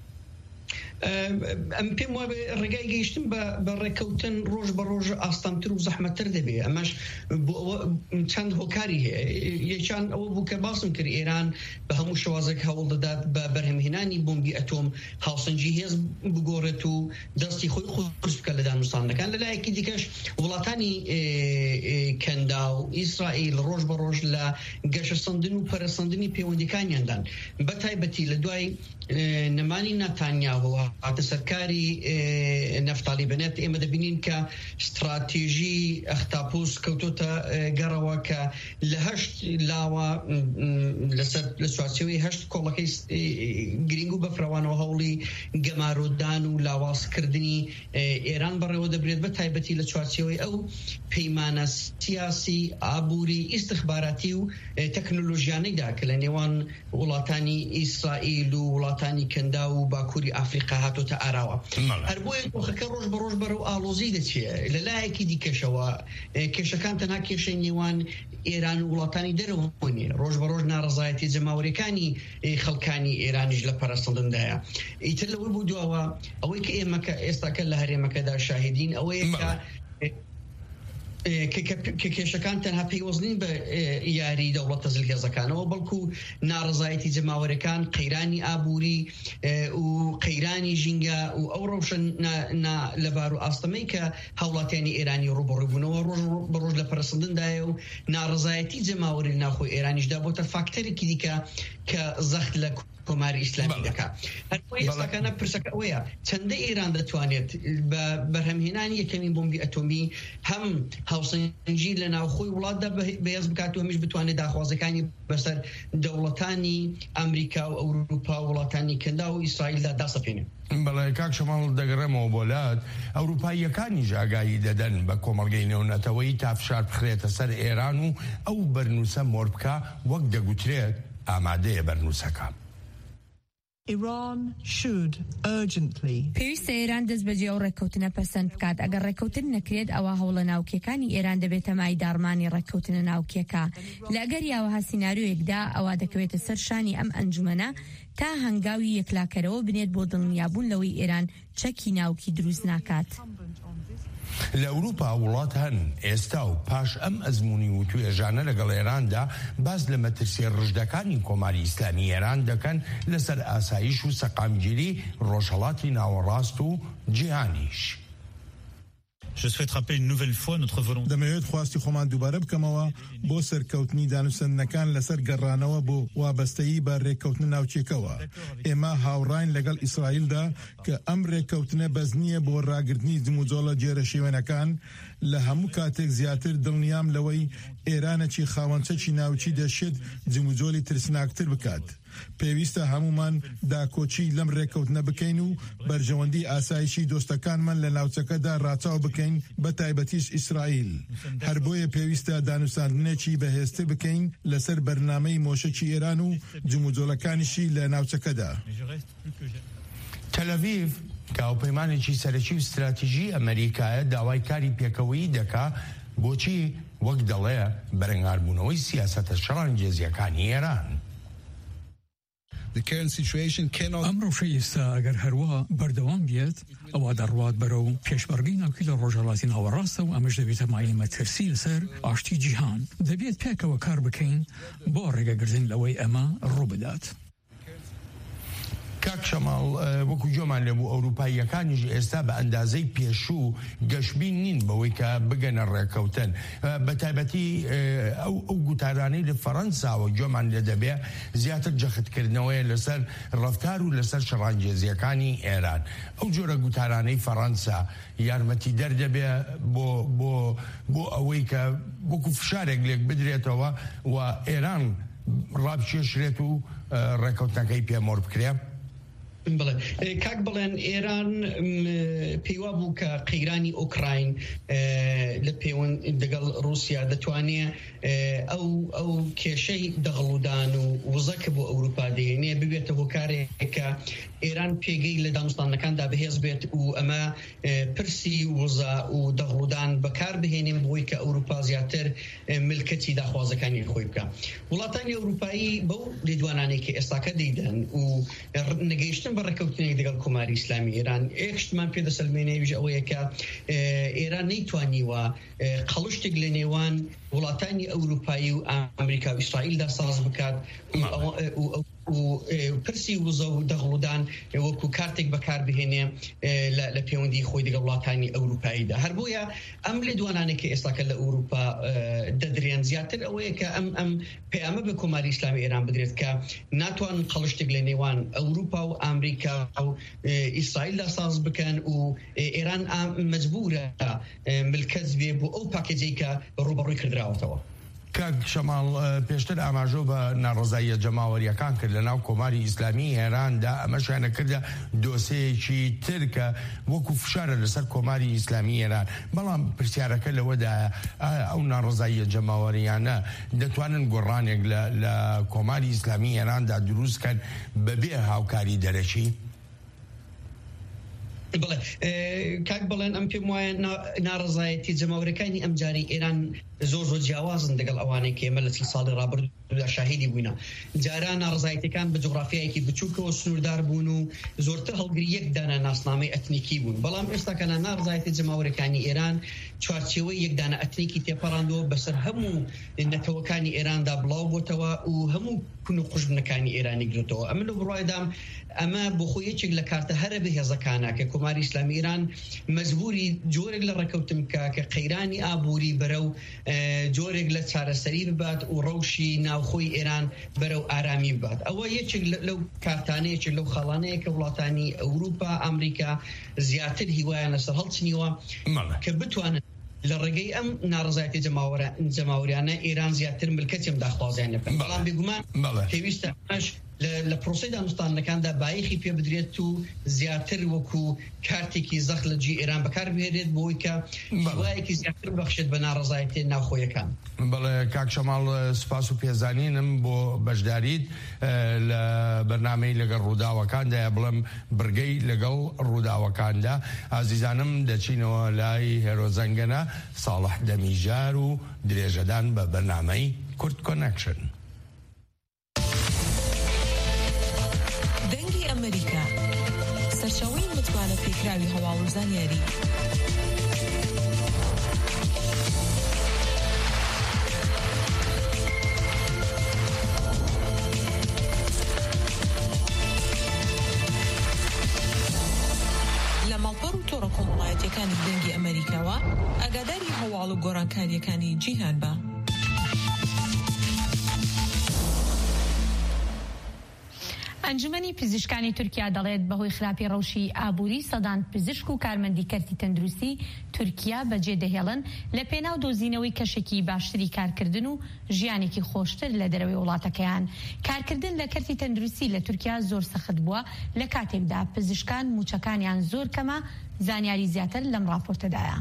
P: ئەم پێم وابێ ڕێگای گەیشتن بە ڕێکەوتن ڕۆژ بە ڕۆژ ئاستانتر و زەحمەتتر دەبێت. ئەمەش چەند هۆکاری هەیە. یەکان ئەوە بوو کە باسم کرد ئێران بە هەموو شێوازێک هەوڵ دەدات بە بەرهەمهێنانی بۆمبی ئەتۆم هاوسەنگی هێز بگۆڕێت و دەستی خۆی قورس بکە لە دانوستانەکان. لەلایەکی دیکەش وڵاتانی کەندا و ئیسرائیل ڕۆژ بە ڕۆژ لە گەشەسەندن و پەرەسەندنی پەیوەندیەکانیاندان بە تایبەتی لە دوای نەمانی نەتانیاهوە هاتە سەرکاری نەفتالی بنێت ئێمە دەبینین کە استراتیژی ئەختاپوس کەوتۆتە گەڕەوە کە لە هەشت لاوە لەسەر لە سواسیەوەی هەشت کۆڵەکەی گرنگ و بەفرەوانەوە هەوڵی گەمارۆدان و لاوازکردنی ئێران بەڕێوە دەبرێت بە تایبەتی لە چوارچێوەی ئەو پەیمانە سیاسی ئابووری ئیستخباراتی و تەکنۆلۆژیانەیدا کە لە نێوان وڵاتانی ئیسرائیل و وڵاتانی کەندا و باکووری ئافریقا هاتۆتە ئاراوە. هەر بۆیە دۆخەکە ڕۆژ بە ڕۆژ بەرەو ئاڵۆزی دەچێت. لە لایەکی دیکەشەوە کێشەکان تەنها کێشەی نێوان ئێران و وڵاتانی دەرەوە نیە. ڕۆژ بە ڕۆژ ناڕەزایەتی جەماوەریەکانی خەڵکانی ئێرانیش لە پەرەسەندندایە. ئیتر لەوەی بوو دووەوە ئەوەی کە ئێمە کە ئێستاکە لە هەرێمەکەدا شاهدین ئەوەیە کە کێشەکان تەنها پەیوەستنین بە یاری دەوڵەتە زلگەزەکانەوە بەڵکو ناڕزایەتی جەماوەریەکان، قەیرانی ئابووری و قەیرانی ژینگە و ئەو ڕەوشن لەبار و ئاستەمەی کە هاوڵاتیانی ئێرانی ڕوبەڕووبوونەوە ڕۆژ بە ڕۆژ لە پەرسەندندایە و ناڕزایەتی جەماوەری ناخۆی ئێرانیشدا بۆتە فاکتەرێکی دیکە کە زەخت لە کۆماری ئیسلامی دەکات. هەربۆی ئێستاکانە پرسەکە ئەوەیە چەندە ئێران دەتوانێت بە بەرهەمهێنانی یەکەمین بۆمبی ئەتۆمی هەم هاوسەنگی لە ناوخۆی وڵاتدا بەهێز بکات و هەمیش بتوانێت داخوازەکانی بەسەر دەوڵەتانی ئەمریکا و ئەوروپا و وڵاتانی کەندا و ئیسرائیلدا داسەپێنێت.
K: بەڵێ کاک شەماڵ دەگەڕێمەوە بۆلات ئەوروپاییەکانی ئاگایی دەدەن بە کۆمەڵگەی نێونەتەوەی تا فشار بخرێتە سەر ئێران و ئەو بەرنووسە مۆر بکە وەک دەگوترێت ئامادەیە بەرنووسەکە.
D: پێویستە ئێران دەست بەجێ ئەو ڕێککەوتنە پەسەند بکات. ئەگەر ڕێککەوتن نەکرێت ئەوە هەوڵە ناوکیەکانی ئێران دەبێتە مای دارمانی ڕێککەوتنە ناوکیەکە. لە ئەگەر یاوەها سیناریۆیەکدا ئەوە دەکەوێتە سەر شانی ئەم ئەنجومەنە تا هەنگاوی یەکلاکەرەوە بنێت بۆ دڵنیابوون لەوەی ئێران چەکی ناوکی دروست ناکات.
K: لە ئەوروپا وڵات هەن ئێستا و پاش ئەم ئەزمموی و توێژانە لەگەڵ ئێراندا باس لە مەترسیە ڕژدەکانی کۆماری ئیسلامی ئێران دەکەن لەسەر ئاسایش و سەقامگیری ڕۆژهەڵاتی ناوەڕاست و جیهانیش.
Q: Je souhaite rappeler une nouvelle fois notre volonté.
R: دەمەوێت خواستی خۆمان دووبارە بکەمەوە بۆ سەرکەوتنی دانوستنەکان لەسەر گەڕانەوە بۆ وابەستەیی بە ڕێککەوتنە ناوچێکەوە. ئێمە هاوڕاین لەگەڵ ئیسرائیلدا کە ئەم ڕێککەوتنە بەس نییە بۆ ڕاگررتنی جموجۆڵە جێرە شێوێنەکان لە هەموو کاتێک زیاتر دڵنیام لەوەی ئێرانەکی خاوەنچەکی ناوچی دەشێت جموجۆلی ترسناکتر بکات. پێویستە هەمومان داکۆچی لەم ڕێککەوتنە بکەین و بەرژەوەندی ئاسایشی دۆستەکانمان لە ناوچەکەدا ڕاچاو بکەین بە تایبەتیش ئیسرائیل. هەر بۆیە پێویستە دانووساندنێکی بەهێزتر بکەین لەسەر بەرنامەی مۆشەکی ئێران و جموجۆلەکانیشی لە ناوچەکەدا.
K: تەلەڤیڤ کاوپەیمانێکی سەرەکی و استراتیژی ئەمریکایە داوای کاری پێکەوەی دەکا بۆچی وەک دەڵێ بەرەنگاربوونەوەی سیاسەتە شەڕانگێزیەکانی ئێران.
S: ئەم ڕەوشە ئێستا ئەگەر هەروە بەردەوام بێت ئەوە دەڕوات بەرەو پێشبەرگەی ناوکی لە ڕۆژهەڵاتی ناوەڕاستە و ئەمەش دەبێتە مایە مەترسی لەسەر ئاشتی جیهان. دەبێت پێکەوە کار بکەین بۆ ڕێگەگرتن لەوەی ئەمە ڕوو بدات.
K: کاک شەماڵ وەکو جۆمان لێبوو ئەوروپاییەکانیش ئێستا بە ئەندازەی پێشوو گەشتبین نین بەوەی کە بگەنە ڕێکەوتن. بە تایبەتی ئەو ئەو گوتارانەی لە فەڕەنساوە جۆمان لێ دەبێ زیاتر جەختکردنەوەی لەسەر ڕەفتار و لەسەر شەڕانگێزیەکانی ئێران. ئەو جۆرە گوتارانەی فەڕەنسا یارمەتی دەردەبێ بۆ بۆ بۆ ئەوەی کە وەکو فشارێک لێک بدرێتەوە و ئێران ڕابکێشرێت و ڕێکەوتنەکەی پێمۆر بکرێ.
P: بڵێ کاک بڵێن ئێران پێیوا بوو کە قەیرانی ئۆکراین لە پەیوەند لەگەڵ رووسیا دەتوانێت ئەو ئەو کێشەی دەغڵودان و وزەکە بۆ ئەوروپا دێنێ ببێتە هۆکارێک کە ئێران پێگەی لە دانوستانەکاندا بەهێز بێت و ئەمە پرسی وزە و دەغڵودان بەکار بهێنێن بۆی کە ئەوروپا زیاتر ملکەتی داخوازەکانی خۆی بکە. وڵاتانی ئەوروپایی بەو لێدوانانەی کە ئێستاکە دەیدەن و نەگەیشتن بە ڕێکەوتنێک لەگەڵ کۆماری ئیسلامی ئێران یەکشتمان پێدەسەلمێنێویش ئەوەیە کە ئێران نەیتوانیوە قەڵشتێک لە نێوان وڵاتانی ئەوروپایی و ئەمریکا و ئیسرائیلدا ساز بکات و پرسی وزە و دەغڵودان وەکو کارتێک بەکار بهێنێ لە پەیوەندی خۆی لەگەڵ وڵاتانی ئەوروپاییدا. هەر بۆیە ئەم لێدوانانێک کە ئێستاکە لە ئەوروپا دەدرێن زیاتر ئەوەیە کە ئەم ئەم پەیامە بە کۆماری ئیسلامی ئێران بدرێت کە ناتوانن قەڵشتێک لە نێوان ئەوروپا و ئەمریکا و ئیسرائیلدا ساز بکەن و ئێران مەجبورە ملکەت بێ بۆ ئەو پاکێجەی کە ڕوبەڕووی کردراوەتەوە.
K: کاک شەماڵ پێشتر ئاماژۆ بە ناڕزاییە جەماوەریەکان کرد لە ناو کۆماری ئیسلامی هێراندا ئەمەشیانە کردە دۆسەیەکی ترکە وەکو فشارە لەسەر کۆماری ئیسلامی ئێران. بەڵام پرسیارەکە لەوەدا ئەو ناڕزاییە جەماوەریانە دەتوانن گۆڕانێک لە کۆماری ئیسلامی ئێراندا دروستکەن بەبێ هاوکاری دەرەکی؟
P: بڵێ کاک بڵێن ئەم پێم وایە ناڕزایەتی جەماوەریەکانی ئەمجاری ئێران زۆر زۆر جیاوازن لەگەڵ ئەوانەی کە ئێمە لە چل ساڵی ڕابردوودا شاهیدی بووینە. جاران ناڕزایەتەکان بە جوغرافیایەکی بچووکەوە سنووردار بوون و زۆرتر هەڵگری یەک دانە ناسنامەی ئەتنیکی بوون. بەڵام ئێستا کە ناڕزایەتی جەماوەریەکانی ئێران چوارچێوەی یەک دانە ئەتنیکی تێپەڕاندەوە بەسەر هەموو نەتەوەکانی ئێراندا بڵاو بۆتەوە و هەموو کون و قوژبنەکانی ئێرانی گرێتەوە. ئەمە لە بڕوایدام ئەمە بۆ خۆی یەکێک لە کارتە هەرە بەهێزەکانە کە کۆماری ئیسلامی ئێران مەجبوری جۆرێک لە ڕێکەوتن بکە کە قەیرانی ئابووری بەرەو جۆرێک لە چارەسەری ببات و ڕەوشی ناوخۆی ئێران بەرەو ئارامی ببات. ئەوە یەکێک لەو کارتانەیەکێک لەو خاڵانەیە کە وڵاتانی ئەوروپا ئەمریکا زیاتر هیوایان لەسەر هەڵچنیوە کە بتوانن لە ڕێگەی ئەم ناڕزایەتی جەماوەریانە ئێران زیاتر ملکەتیم داخوازیان بکەن. بەڵام بێگومان پێویستە ئەمەش لە پرۆسەی دانوستانەکاندا بایەخی پێ بدرێت و زیاتر وەکو کارتێکی زەخ لە جێ ئێران بەکار بهێنێت بۆی کە هیوایەکی زیاتر بەخشێت بە ناڕزایەتی ناوخۆیەکان.
K: بەڵێ کاک شەماڵ سوپاس و پێزانینم بۆ بەشداریت لە بەرنامەی لەگەڵ ڕووداوەکاندا بڵێم برگەی لەگەڵ ڕووداوەکاندا ئازیزانم دەچینەوە لای هێرۆزەنگەنە ساڵح دەمیژار و درێژەدان بە بەرنامەی کورد کۆنەکشن.
T: دەنگی ئەمریکا سەرچاوەی متمانە پێکراوی هەواڵ و زانیاری. لە ماڵپەڕ و تۆڕە کۆمەڵایەتێک هەڵبژاردنەکانی دەنگی ئەمریکاوە ئاگاداری هەواڵ و گۆڕانکاریەکانی جیهان بە.
D: ئەنجومەنی پزیشکانی تورکیا دەڵێت بەهۆی خراپی ڕەوشی ئابووری سەدان پزیشک و کارمەندی کەرتی تەندروستی تورکیا بەجێ دەهێڵن لە پێناو دۆزینەوەی کەشێکی باشتری کارکردن و ژیانێکی خۆشتر لە دەرەوەی وڵاتەکەیان. کارکردن لە کەرتی تەندروستی لە تورکیا زۆر سەخت بووە لە کاتێکدا پزیشکان موچەکانیان زۆر کەمە. زانیاری زیاتر لەم راپۆرتەدایە.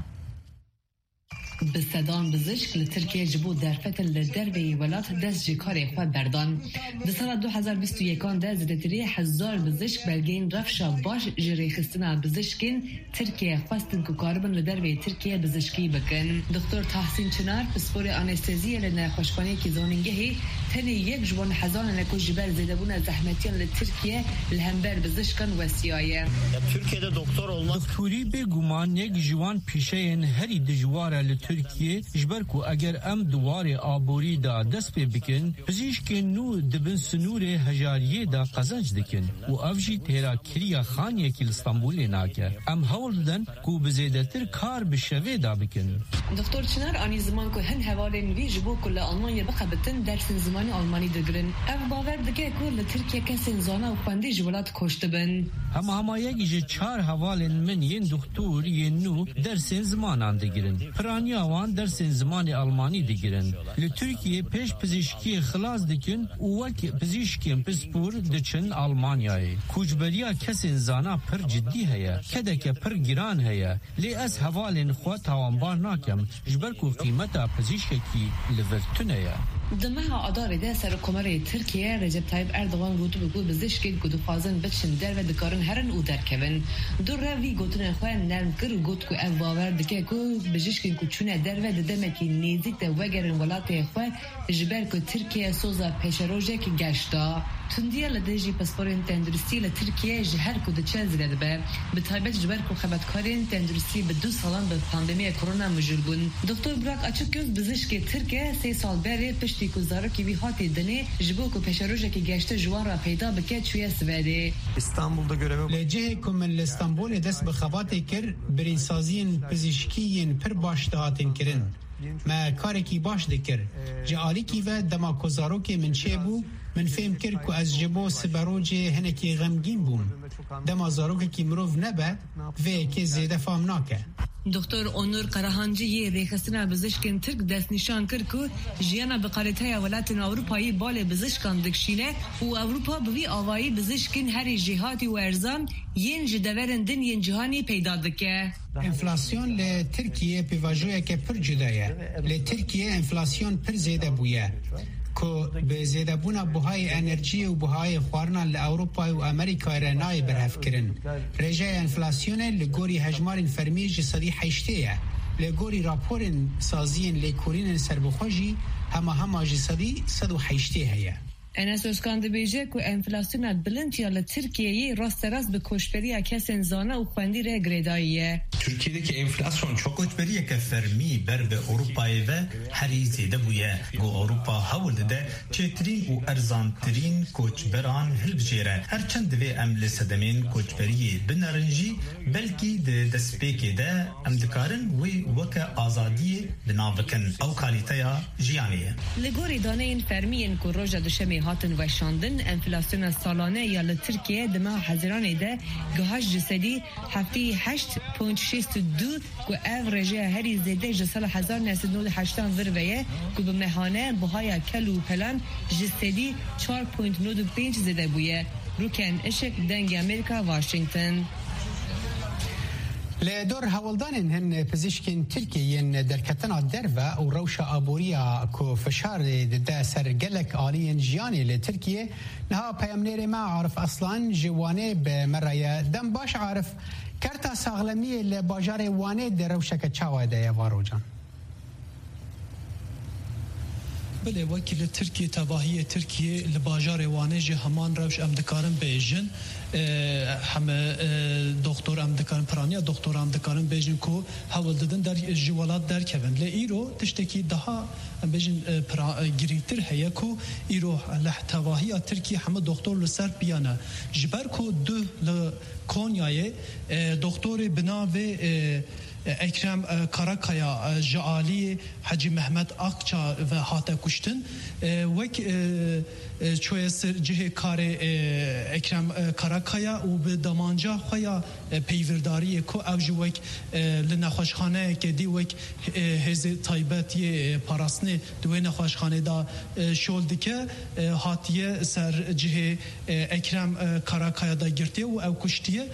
U: بسەدان بزشک لە ترکیە ji bo derfetin li derveyê welat dest ji karê xwe berdan. Di sala du hezar bîst û yekan de zêdetirî hezar bijîşk belgeyên rewşa baş ji rêxistina bijîşkên Tirkiye xwestin ku karibin li derveyê Tirkiye bijîşkî bikin. Doktor Tahsin Çınar pisporê anesteziyê li nexweşxaneyekî zonîngehê tenê yek ji wan hezanê ku ji ber zêdebûna zehmetiyan li Tirkiye li hember bijîşkan wesiyaye.
N: Türkiye'de doktor olmak doktorî bêguman yek ji wan pîşeyên herî dijwar e li Türkiye ji ber ku eger em duwarê aborî da dest pê bikin pizîşkên nû dibin sinûrê hejariyê da qezenc dikin û ev jî têrakiriya xaniyekî li Stenbolê nake. Em hewl didin ku bi zêdetir kar bi şevê da bikin.
U: Doktor Çınar anî ziman ku hin hevalên wî ji bo ku li Almanya bixebitin dersên zimanî Almanî digirin. Ev bawer dike ku li Tirkiye kesên zana û xwendî ji welat koş dibin.
N: Hema hemayekî ji çar hevalên min yên doktor yên nû dersên zimanan digirin. Piraniya wan dersên zimanê Almanî digirin. Li Tirkiye pêş pizîşkiyê xilas dikin û wek pizîşkên pispor diçin Almanyayê. Koçberiya kesên zana pir ciddî heye. Kedeke pir giran heye. Lê ez hevalên xwe tawanbar nakim ji ber ku qîmeta pizîşkekî li vir tune ye.
U: Di meha Adarê de Serokkomarê Tirkiye Recep Tayyip Erdogan gotu ku bizîşkên ku dixwazin biçin derve dikarin herin û derkevin. Du rev vî gotinên xwe nerm kir û got ku ev bawer dike ku bijîşkên ku çûne derve di demekî nêzik de vegerin welatê xwe ji ber ku Tirkiye soza pêşerojekî geşta. Tundiya li dijî pasporên tenduristî li Tirkiye ji her ku diçe zêde dibe. Bi taybet ji ber ku xebatkarên tenduristî bi du salan bi pandemiya korona mijûl bûn. Doktor Burak Açıkgöz bizîşkê Tirkiye sê sal berê piştî ku zarokî wî hatî dinê ji bo ku pêşerojekî geşte ji wan re peyda bike çûye Swêdê.
E: İstanbul'da görevi li cihê ku min li Stenbolê dest bi xebatê kir birînsaziyên pizîşkiyên pir baş dihatin kirin. Me karekî baş dikir. Ji alîkî ve dema ku zarokê min çêbû min fêm kir ku ez ji bo siberojê hinekî xemgîn bûm. Dema zarokekî mirov nebe vêyekê zêde fam nake.
U: Doktor Onur Karahancı'yê rêxistina bizîşkên Tirk destnîşan kir ku jiyana biqalîteya welatên Ewropayî balê bizîşkan dikşîne û Ewropa bi vî avayî bizîşkên herî jîhatî û erzan yên ji deverên din yên cîhanî peyda dike.
E: Enflasyon li Tirkiye pêvajoyeke pir cuda ye. Li Tirkiye enflasyon pir zêde bûye. Ku bi zêdebûna buhayê enerjiyê û buhayê xwarina li Ewropayê û Amerîkayê re nayê birhevkirin. Rêjeya enflasyonê li gorî hejmarên fermî ji sedî heştê ye. Li gorî raporên saziyên lêkolînên serbixwe jî hema hema ji sedî sed û heştê heye.
U: Enes Özkan dibêje ku enflasyona bilind ya li Tirkiye'yê rasterast bi koçberiya kesên zana û xwendî re girêdayî ye.
O: Türkiye'deki enflasyon çok koçberiyeke fermî ber ve Avrupa'yê ve herî zêde bûye. Got Avrupa hewl dide çêtirîn û erzantirîn koçberan hilbijêre. Herçend divê em li sedemên koçberiyê binerin jî belkî di destpêkê de em dikarin wê weke azadiyê li nav bikin. Ew kalîteya jiyanê ye.
U: Li gorî daneyên fermiyên ku roja duşemê hatin weşandin enflasyona salane ya li Tirkiye di meha Heziranê de gihaş ji sedî hefteyî heşt point şêst du ku ev rêjeya herî zêde ji sala hezar ned û heştan vir veye ku bi mehane buhaya kel û pelan ji sedî çar point nod û pênc zêde bûye. Rûken Işık dengê Amerîka Washington.
E: Li dor hewldanên hin pizîşkên Tirkiyeyên derketina derve û rewşa aboriya ku fişarê dide ser gelek aliyên jiyanê li Tirkiye niha peyamnêrê me Arif Aslan ji Wanê bi me re ye. Dem baş Arif kerta saxlemiyê li bajarê Wanê di rewşeke çawa de ye varocan.
V: Bilê wekî li Tirkiye tevahiyê Tirkiye li bajarê Wanê jî heman rewş em dikarin bêjin heme doktor em dikarin piraniya doktor em dikarin bêjin ku hewl didin der ji welat derkevin. Lê îro tiştekî daha em bêjin girîtir heye ku îro li tevahiya Tirkiye heme doktor li ser biyane. Ji ber ku du li Konyayê doktorê bi navê اکرم کاراکایا جعالی حجی محمد اقچا و هاتا کشتن وک چوی سر جه کار اکرم کاراکایا و به دمانجا خویا پیورداری کو او جوک لنخوشخانه که دی وک هز تایبتی پاراسنه دوی نخوشخانه دا شول دکه هاتیه سر جه اکرم کاراکایا دا گرته و او کشتیه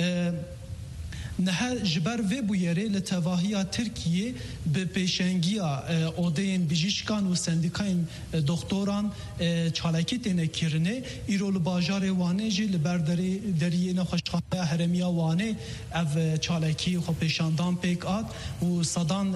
V: نه جبر و بویره لتواهی ترکیه به پیشنگیا اودین بیجیشکان و سندیکاین دکتران چالکی تنه کرنه ایرول باجار وانه جی لبردری دریه نخوشخانه هرمیا وانه او چالکی خو پیشاندان پیک آد و صدان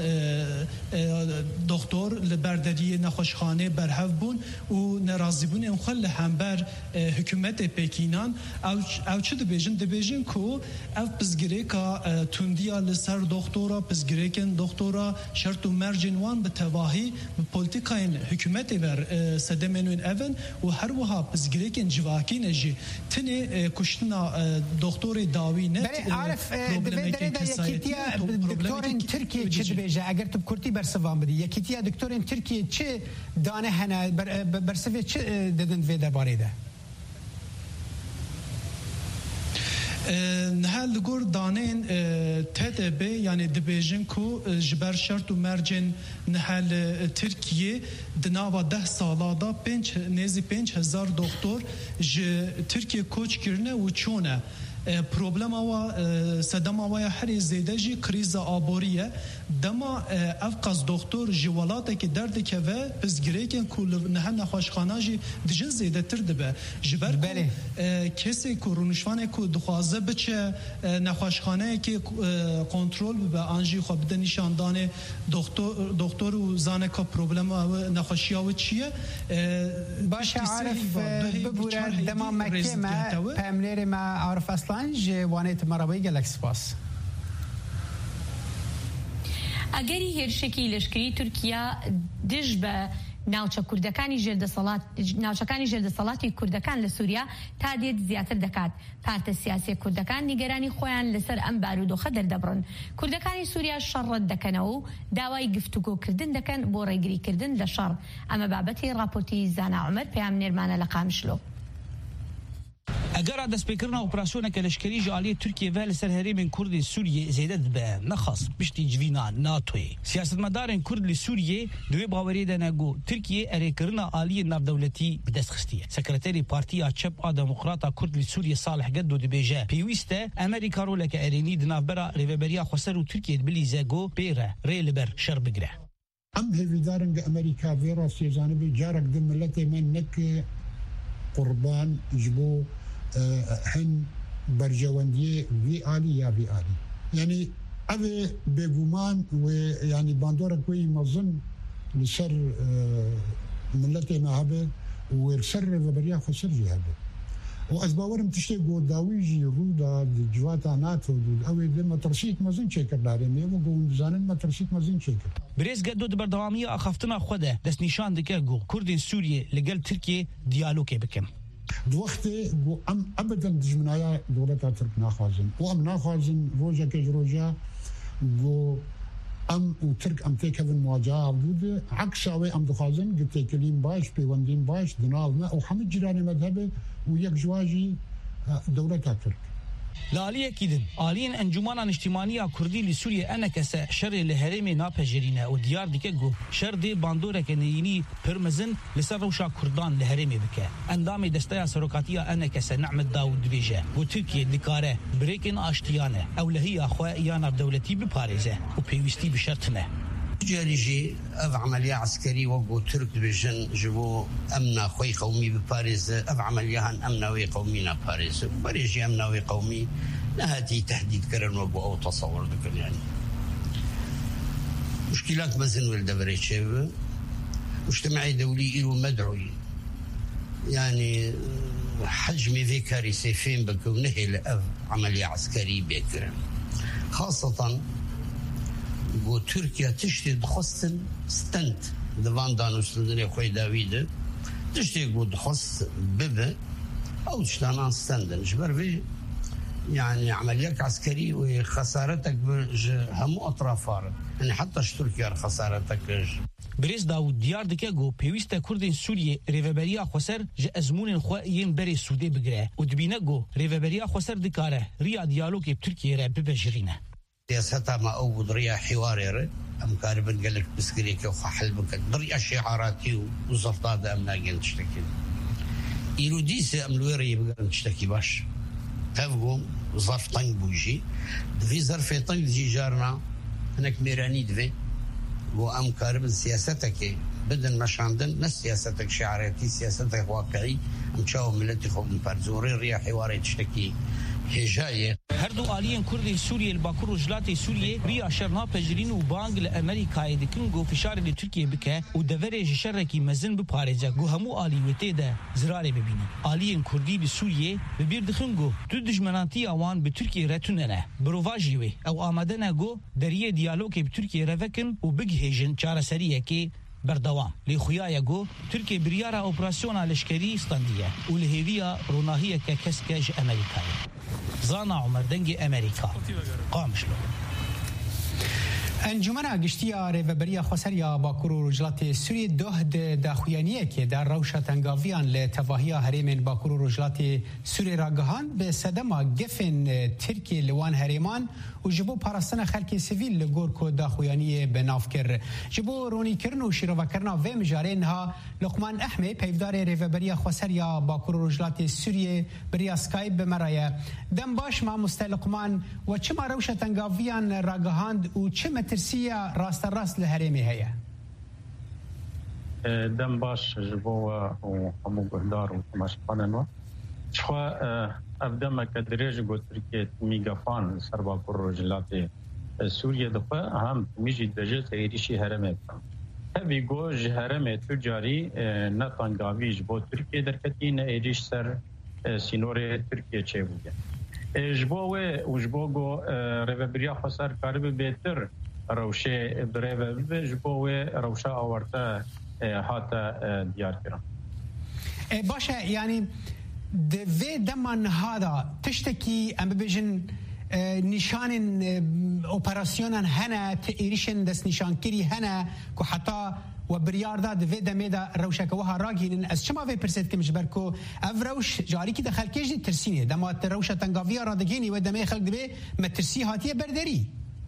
V: دکتر لبردری نخوشخانه برهف بون و نرازی بون امخل همبر حکومت پکینان او چه دبیجن دبیجن کو او بزگره که توندیا لسر دکتورا پزگریکن دکتورا شرط و مرجن وان به تواهی به پولیتیکاین حکومت ور سدمنون اون و هر وها پزگریکن جواکی نجی تنه کشتنا دکتور داوی نت
E: بله عارف دبیدره دا یکیتیا دکتورین ترکیه چه دبیجه اگر تو کرتی برسوان بدی یکیتیا دکتورین ترکیه چه دانه هنه برسوه چه ددن وی درباره ده
V: نهال لگور دانین تد به یعنی دبیجن کو جبر شرط و مرجن نهال ترکیه دناوا ده سالا دا پنج نزی پنج هزار دکتر ج ترکیه کوچ کرنه و چونه پروبلم آوا سدم آوا هر زیده جی کریز آبوریه دما افقاز دکتر جوالاته که درد که و پزگیره که کل نه نخوشخانه جی دیجن زیده تر دبه جبر
E: بله
V: کسی که رونشوانه که دخوازه بچه نخوشخانه که کنترل به آنجی خواب ده نشاندان دکتر دکتر و زانه که پروبلم نخوشی آوا چیه
E: باشه عارف ببوره دما مکه ما پاملیر ما عارف اصلا جوانت مرابی گلک سپاس
D: ئەگەری هێرشێکی لەشکری تورکیا دژ بە ناوچە کوردەکانی ژێردەسەڵات ناوچەکانی ژێردەسەڵاتی کوردەکان لە سووریا تا دێت زیاتر دەکات پارتە سیاسی کوردەکان نیگەرانی خۆیان لەسەر ئەم بارودۆخە دەردەبڕن کوردەکانی سووریا شەڕەت دەکەنەوە و داوای گفتوگۆکردن دەکەن بۆ ڕێگریکردن لە شەڕ ئەمە بابەتی راپۆرتی زانا عومەر پەیامنێرمانە لە قامشلۆ
B: اگر دست بکرنا اپراسیون که لشکری جالی ترکیه و لسر هرم کرد سوریه زیادت به نخص بشتی جوینا ناتوی سیاستمداران کرد لسوریه دوی باوری دنگو ترکیه اری کرنا عالی ناف دولتی بدست خستیه سکرتری پارتیا چپ دموکراتا کرد لسوریه صالح گدو دبیجه پیوسته امریکا رو لک ارینی دناف برا ریوبریا خسر و ترکیه بلی زگو بیره ریلبر شر بگره
C: ام هیویدارن امریکا ویرا سیزانه جارک د ملت من نک قربان جبو هن برجواندی وی عالی یا وی عالی یعنی اوه بگومان و یعنی باندورا کوئی مظن لسر ملت ما هبه و سر وبریا خسر جي هبه و از باورم تشتي گوداوی جي رودا جواتا ناتو اوه ده مترسيت مزن چکر داره میو گوند زانن مترسيت مزن چکر
B: بريز قدو بردوامی اخفتنا خوده دست نشان دکه گو کردین سوریه لگل ترکیه دیالوگه بکم
C: دوقتي ام ابدا دجمنايا دولتا ترك ناخوازن وام ناخوازن روجا كج روجا جو ام وترك ام تيكفن مواجهه بود عكس اوي ام دخازن قلت كليم باش بيوندين باش دنالنا وحمد جيراني مذهبي ويك جواجي دولتا ترك
B: لالیه کیدن آلین انجمنان اجتماعی کردی لسوریه انا کس شر لهرم ناپجرینه و دیار دیگه گو شر دی باندوره که نینی پرمزن لسر روشا کردان لهرم بکه اندام دسته سرکاتیا انا کس نعمت داود بیجه و ترکیه دکاره بریکن آشتیانه اولهی اخوا ایانا دولتی بپاريزه و پیوستی بشرطنه
W: جاريجي اف عمليه عسكري وقو ترك بجن جبو امنا خوي قومي بباريس اف عمليه امنوي قومينا باريس بريجي امنوي قومي نهاتي تحديد كرن وقو او تصور ذكر يعني مشكلات مزن والدبريتشيف مجتمعي دولي إلو مدعوي يعني حجم في كارثة فين بكونه لأف عملية عسكري بكرة خاصة بو تركيا تشتي دخستن ستنت دفان دانوش لدنيا خوي داويد تشتي قو دخست ببه او تشتانان ستندن جبر في يعني عمليات عسكرية وخسارتك هم أطرافها يعني حتى تركيا خسارتك
B: بريز داود ديار دكا جو بيويستا كردين سوريا ريفابريا خسر ج ازمون خوين بري سودي بگره ودبينا جو ريفابريا خسر دكاره ريا ديالوج بتركيا رب بجرينا
W: سياستا ما أو دريا حواري أم كاربن قال لك بسكريك وحل بك دريا شعاراتي وزرطات أمنا جن تشتكي إيروديس أم لويري بقى تشتكي باش تفقوم ظرف طنق بوجي في ظرف طنق جي جارنا هناك ميراني دفي وأم كاربن سياستك بدن مش عندن نفس سياستك شعاراتي سياستك واقعي أم تشاو ملتي خوب مبارزوري ريا حواري تشتكي هجاية
B: هردو آليين كردين سوريا الباكور وجلاتي سوريا ريا شرنا بجرين وبانج لأمريكا يدكن جو فشار لتركيا بكا ودفرج شركي مزن ببارجا جو همو آلي وتيدا زراري ببيني آليين كردي بسوريا ببير دخن جو تدج مناطي اوان بتركيا رتوننا بروفاجيوي او آمدنا جو دريه ديالوكي بتركيا رفكن وبجهجن چارة سرية كي بردوام لخويا جو تركيا بريارة اوبراسيونا لشكري استاندية ولهيفيا روناهية ككسكاج أمريكاية زانا عمر دنگي أمريكا قامشلو
E: انجمن گشتیا ریوبریا خسریا باکور و رجلات سوریه دوهد داخویانیه که در روشا تنگاویان لتواهیا هریمن باکور و رجلات سوریه راگهان به صدما گفن ترکی لوان هریمان و جبو پاراستن خلک سیویل لگور کو داخویانیه بناف کر جبو رونی کرن و شیرو کرنا و مجارین ها لقمان احمد پیودار ریوبریا خسریا باکور و رجلات سوریه بریا سکایپ بمرایه دم باش ما مستلقمان و چما روشا تنگاویان راگهاند و چه ترسية راست الراس لهريمي هي
F: دم باش جبوا وهمو قهدار ومشقاننوا شخوا أبدما كدريج قو تركيا ميغافان سربا كروجلاتي سوريا دخوا هم ميجي دجل سيريشي هرمي هبي قو جهرمي تجاري نتانقاوي جبو تركيا دركتي نايريش سر سينوري تركيا چه جبوه وجبو قو ريفابريا خسر كارب بيتر روشه بريفه جبوه روشه آورته هاتا ديار كرا
E: باشا يعني في دمان هذا تشتكي ام بيجن نشان اوبراسيون هنا تيريشن دس نشان كري هنا كو حتى وبريار دا دفي دميدا روشك وها راجين از شما في برسيت كمش بركو افروش جاري كي دخل كيج دي ترسيني دما تروشه تنغافيا رادجيني ودمي خلق دبي ما ترسي هاتيه بردري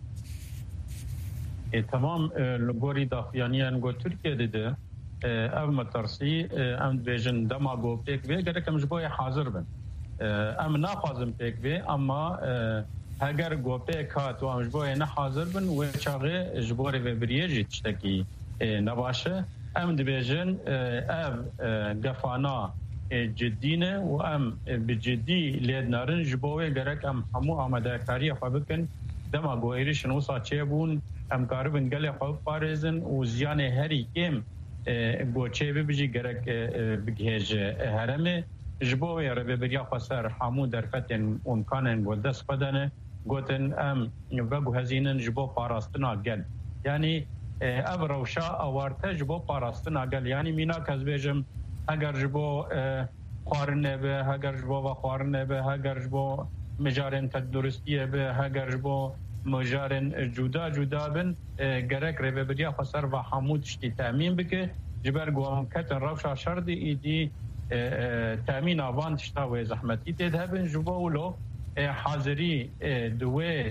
F: تمام لغوري دافيانيا نغو تركيا دده او مترسي ام بيجن دما غو بيك بي غير كمش بوي حاضر بن ام نافازم بيك بي اما اگر غو بيك هات و امش بوي نه حاضر بن و چاغه جبوري و بريجي تشتكي نباشه ام دبيجن اف غفانا جدينه و ام بجدي ليدنارن جبوي غير ام همو اماده كاري خبكن دما غو ايريشن وصا چيبون ام کاربن گله خو پارزن و زیان هری کم گوچه ببجی گرک بگهج هرمه جبو یا رب بریا خسر حمو درفتن امکانن و دست بدنه گوتن ام بگو هزینن جبو پاراستنا گل یعنی او روشا اوارته جبو پاراستنا گل یعنی مینا کز بیجم اگر جبو خوارنه به اگر جبو و خوارنه به اگر جبو مجارن تدرستیه به اگر جبو مجارن جدا جدا بن گرک ریوبریا خسر و حمود شتی تامین بکه جبر گوام کتن روشا شرد ایدی تامین آوان تشتا و زحمتی تدهبن جبولو حاضری دوه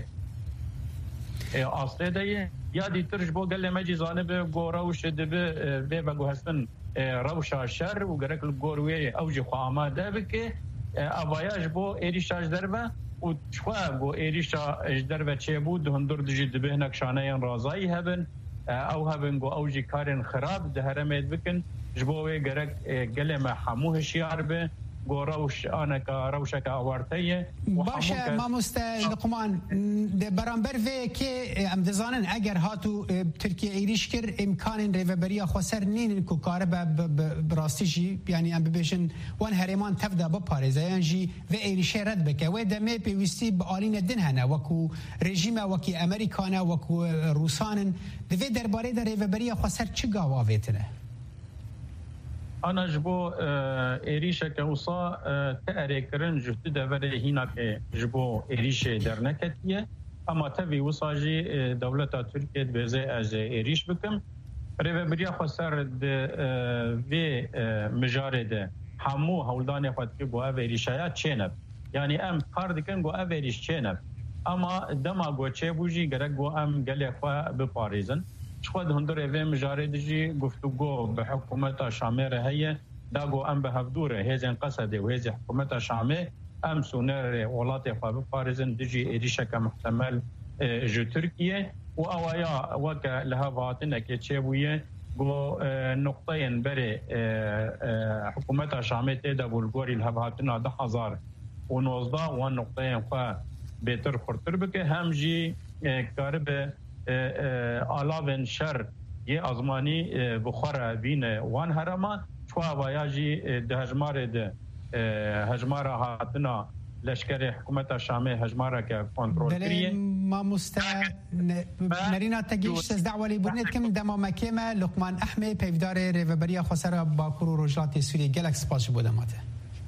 F: آسته دیه یادی ترج بو گل مجی زانب گو روش دبه به بگو هستن روشا شر و گرک گوروی اوجی خواما ده بکه اوایاج بو ایریشاج دربه و چخوا گو ایریشا اجدر و چه بود هندور دجی دبه نکشانه رازایی هبن او هبن گو اوجی کارن خراب ده هرمید بکن جبوه گرک گلم حموه شیار به گو روش آنکا روشک آوارتیه
E: باشه ما مستلقمان ده برانبر وی که ام دزانن اگر هاتو ترکیه ایریش کر امکان ریوبریا خسر نین کو کار براستی جی یعنی ام ببیشن وان هریمان تفدا بپارزه یعنی جی و ایریشه رد بکه و دمه پیوستی بآلین دن هنه وکو رژیم وکی امریکانه وکو روسانن دوی درباره در ریوبریا خسر چه گاواویتنه؟
F: انا جبو ایریشه که اوسا تأری کرن جهت دوره هینا که جبو ایریشه در نکتیه اما تبی اوسا جی دولت ترکیه بزه از ایریش بکم ریو بریا خسر وی مجارده همو هولدان خود که بو او ایریشه چینب یعنی ام کار دکن گو او ایریش چینب اما دما گو چه بوجی گرک گو ام گلی خواه بپاریزن خود هندر اوه مجارده جی گفتگو به حکومت شامه هیه داگو ام به هفدوره هیزن قصده و هیز حکومت شامه ام سونر ولات خواب پارزن دجی ایریشه که محتمل جو ترکیه و اوایا وکا لها واتنه که چه بویه گو نقطه بره حکومت شامه تیده بولگوری لها واتنه ده هزار و نوزده و نقطه خواه بهتر خورتر بکه هم جی کارب آلاوین شر یه ازمانی بخوره بین وان هرما چوا وایاجی ده هجمار ده هجمار هاتنا لشکر حکومت شامه هجمار که کنترل کریه
E: ما مست نرینا تگیش از دعوی برنید کم دما مکیمه لقمان احمد پیودار ریوبریا خسر باکور و رجلات سوریه گلکس پاش بودماته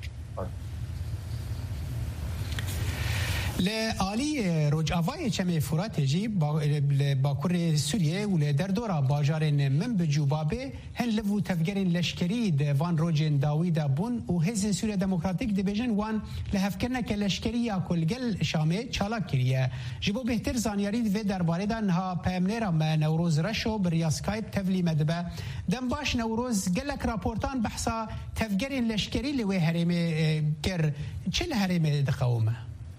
E: لآلی رجعوای چمه فرات جی باکور سوریه و لدر دورا باجارن من بجوبابه هن لفو تفگرین لشکری دوان روجن داویدا بون و هزین سوریه دموکراتیک دیویژن وان لحفکرنا که لشکری یا کلگل شامه چالاک کریه جبو بهتر زانیاری دوی درباره دان ها پیمنیرا ما نوروز رشو بریا سکایپ تفلی مدبه دم باش نوروز گلک راپورتان بحثا تفگرین لشکری لوی هرمه کر چل هرمه دخومه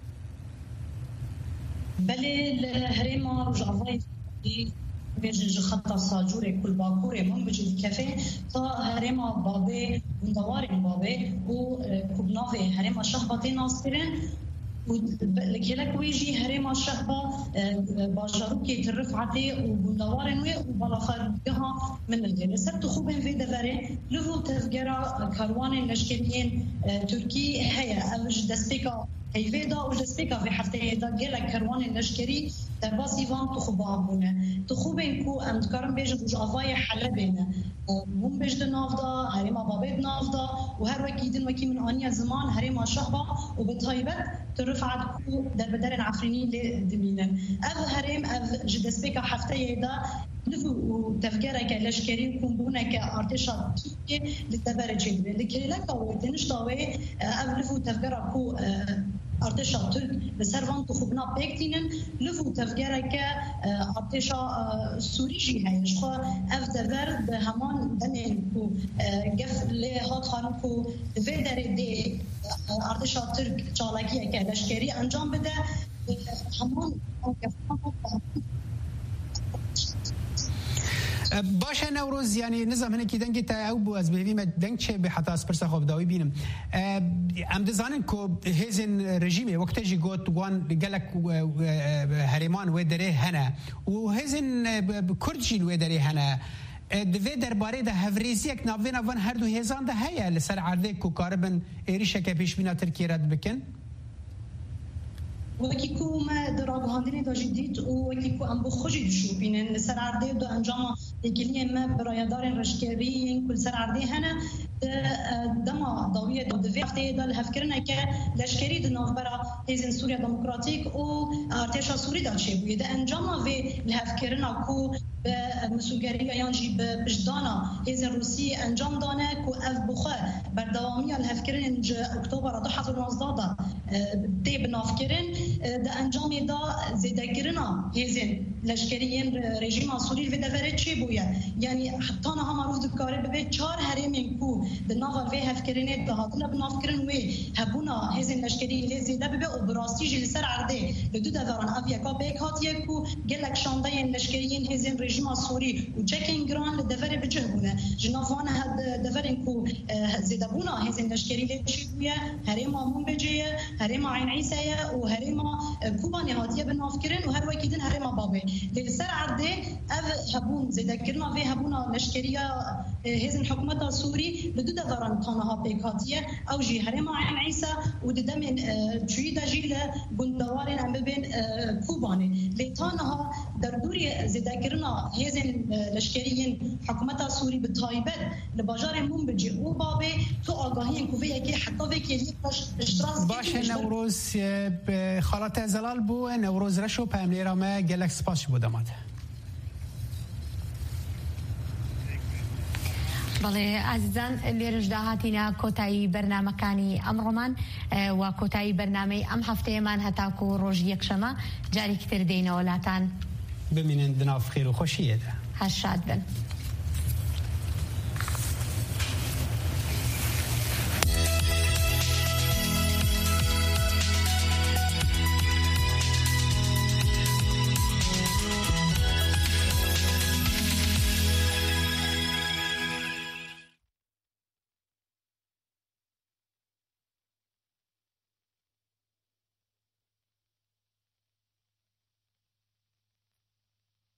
I: بله الهريمة رجعوي بيجي خطة صاجورة كل باكورة من بيجي كافيه تا هريمة بابي وندوارين بابي وكوبنافي هريمة شهبتين ناصرين ولكيلك ويجي هريمة شهبة باجاروكي ترفعتي وبندوارين وي وبلاخرها من الجنة سبت خوبين في دفاري لفو تفجرا كاروان لشكريين تركي هيا أوج دستيكا هيفيدا وجسبيكا في حفتة دا جيلا كروان النشكري تباسي فان تخوبا بونه تخوبين كو ام تكرم بيجد وج افاي حلبين هم بيجد نافدا هريما بابيد نافدا وهر وكيدن وكي من انيا زمان هريما شهبا وبتهيبت ترفعت كو در بدرن عفرينين لدمينن اف هريم اف جدسبيكا حفتة دا لفو تفكيرك لشكري كومبونك ارتشا تركي لتبرج جدبه لكيلك وتنش داوي اف لفو تفكيرك كو ارتشا ترك بسروان تخوبنا بيكتينن لفو تفكيرك ارتشا سوري جي هاي شخو اف دبر بهمان دمين كو قف لي هات خانم كو في در دي ارتشا ترك چالاكيه که لشكري انجام بده همان
E: باشه نوروز یعنی نظام هنکی دنگی تا او بو از بهوی دنگ چه به حتی از پرسا خواب داوی بینم ام دزانن که هزین رژیمه وقتی جی گوت وان گلک هریمان و دره هنه و هزین کردجین و دره هنه دوی درباره ده هفریزی اک ناوین وان هر دو هزان ده هیا لسر عرضه که کاربن ایریشه که پیش بینا ترکیه رد بکن
I: وکی کو ما دراغاندنی داشتید و وکی کو ام بخوجی دشو بینن سر عرضه دو انجام دیگلی ما برایدار رشکری کل سر عرضه هنه دما داویه دو دوی هفته دال هفکرنه که لشکری د نوبرا هزین سوریا دموکراتیک و ارتش سوری دال چه بوده انجام و لهفکرنه کو به مسوگری یانجی به بجدانا هزین روسی انجام دانه کو اف بخه بردوامی الهفکرن ج اکتبر دو هزار و نوزده دی بنافکرن د انجام دا زیدگرنا هزین لشکریین رژیم سوری و دفره چه بوده یعنی حتی نه معروف دکاره به چهار هرمین کو د ناور و هفکرنه ده هاتنا بنافکرن و هبونا هزین لشکری لزیده به اوبراستی جل سر عرضه دو دوران افیا کا بیک هاتیه کو گلک شانده لشکریین هزین رژیم سوری و چکینگران لدفره بجهونه جنافان هد دفرن کو زیدبونا هزین لشکری لچیه هرم امون بجیه هرم عین عیسی و هرم کوبا نهاتیه بنافکرن و هر وکیدن هرم بابه لسر عرضه اف هبون زیدکرنا و هبونا لشکریا هزن حکومت سوری لدو دوران تنها پیکاتیه او جی هرم عین عیسی و ددمن چوی دجیل گندوارن ام ببین کوبانی لتانها در دوری زدگرنا هزن لشکریین حکومت سوری به تایبت لباجار مون بجی او بابه تو آگاهی کوفه که حتی که یک اشتراک
E: باشه نوروز به خالت زلال بو نوروز رشو پاملیرامه گلکس سپاس بودمات
D: بەڵێ ئازیزان لێرەشدا هاتیینە کۆتایی بەرنمەکانی ئەمڕۆمان و کۆتایی بەرنمەی ئەم هەفتەیەمان هەتاکو و ڕۆژ یەکشەمە جارێکی تر دێینەوە لاتان
E: بمینن دناو خێر و خۆشیەدا
D: هەر شاد بن.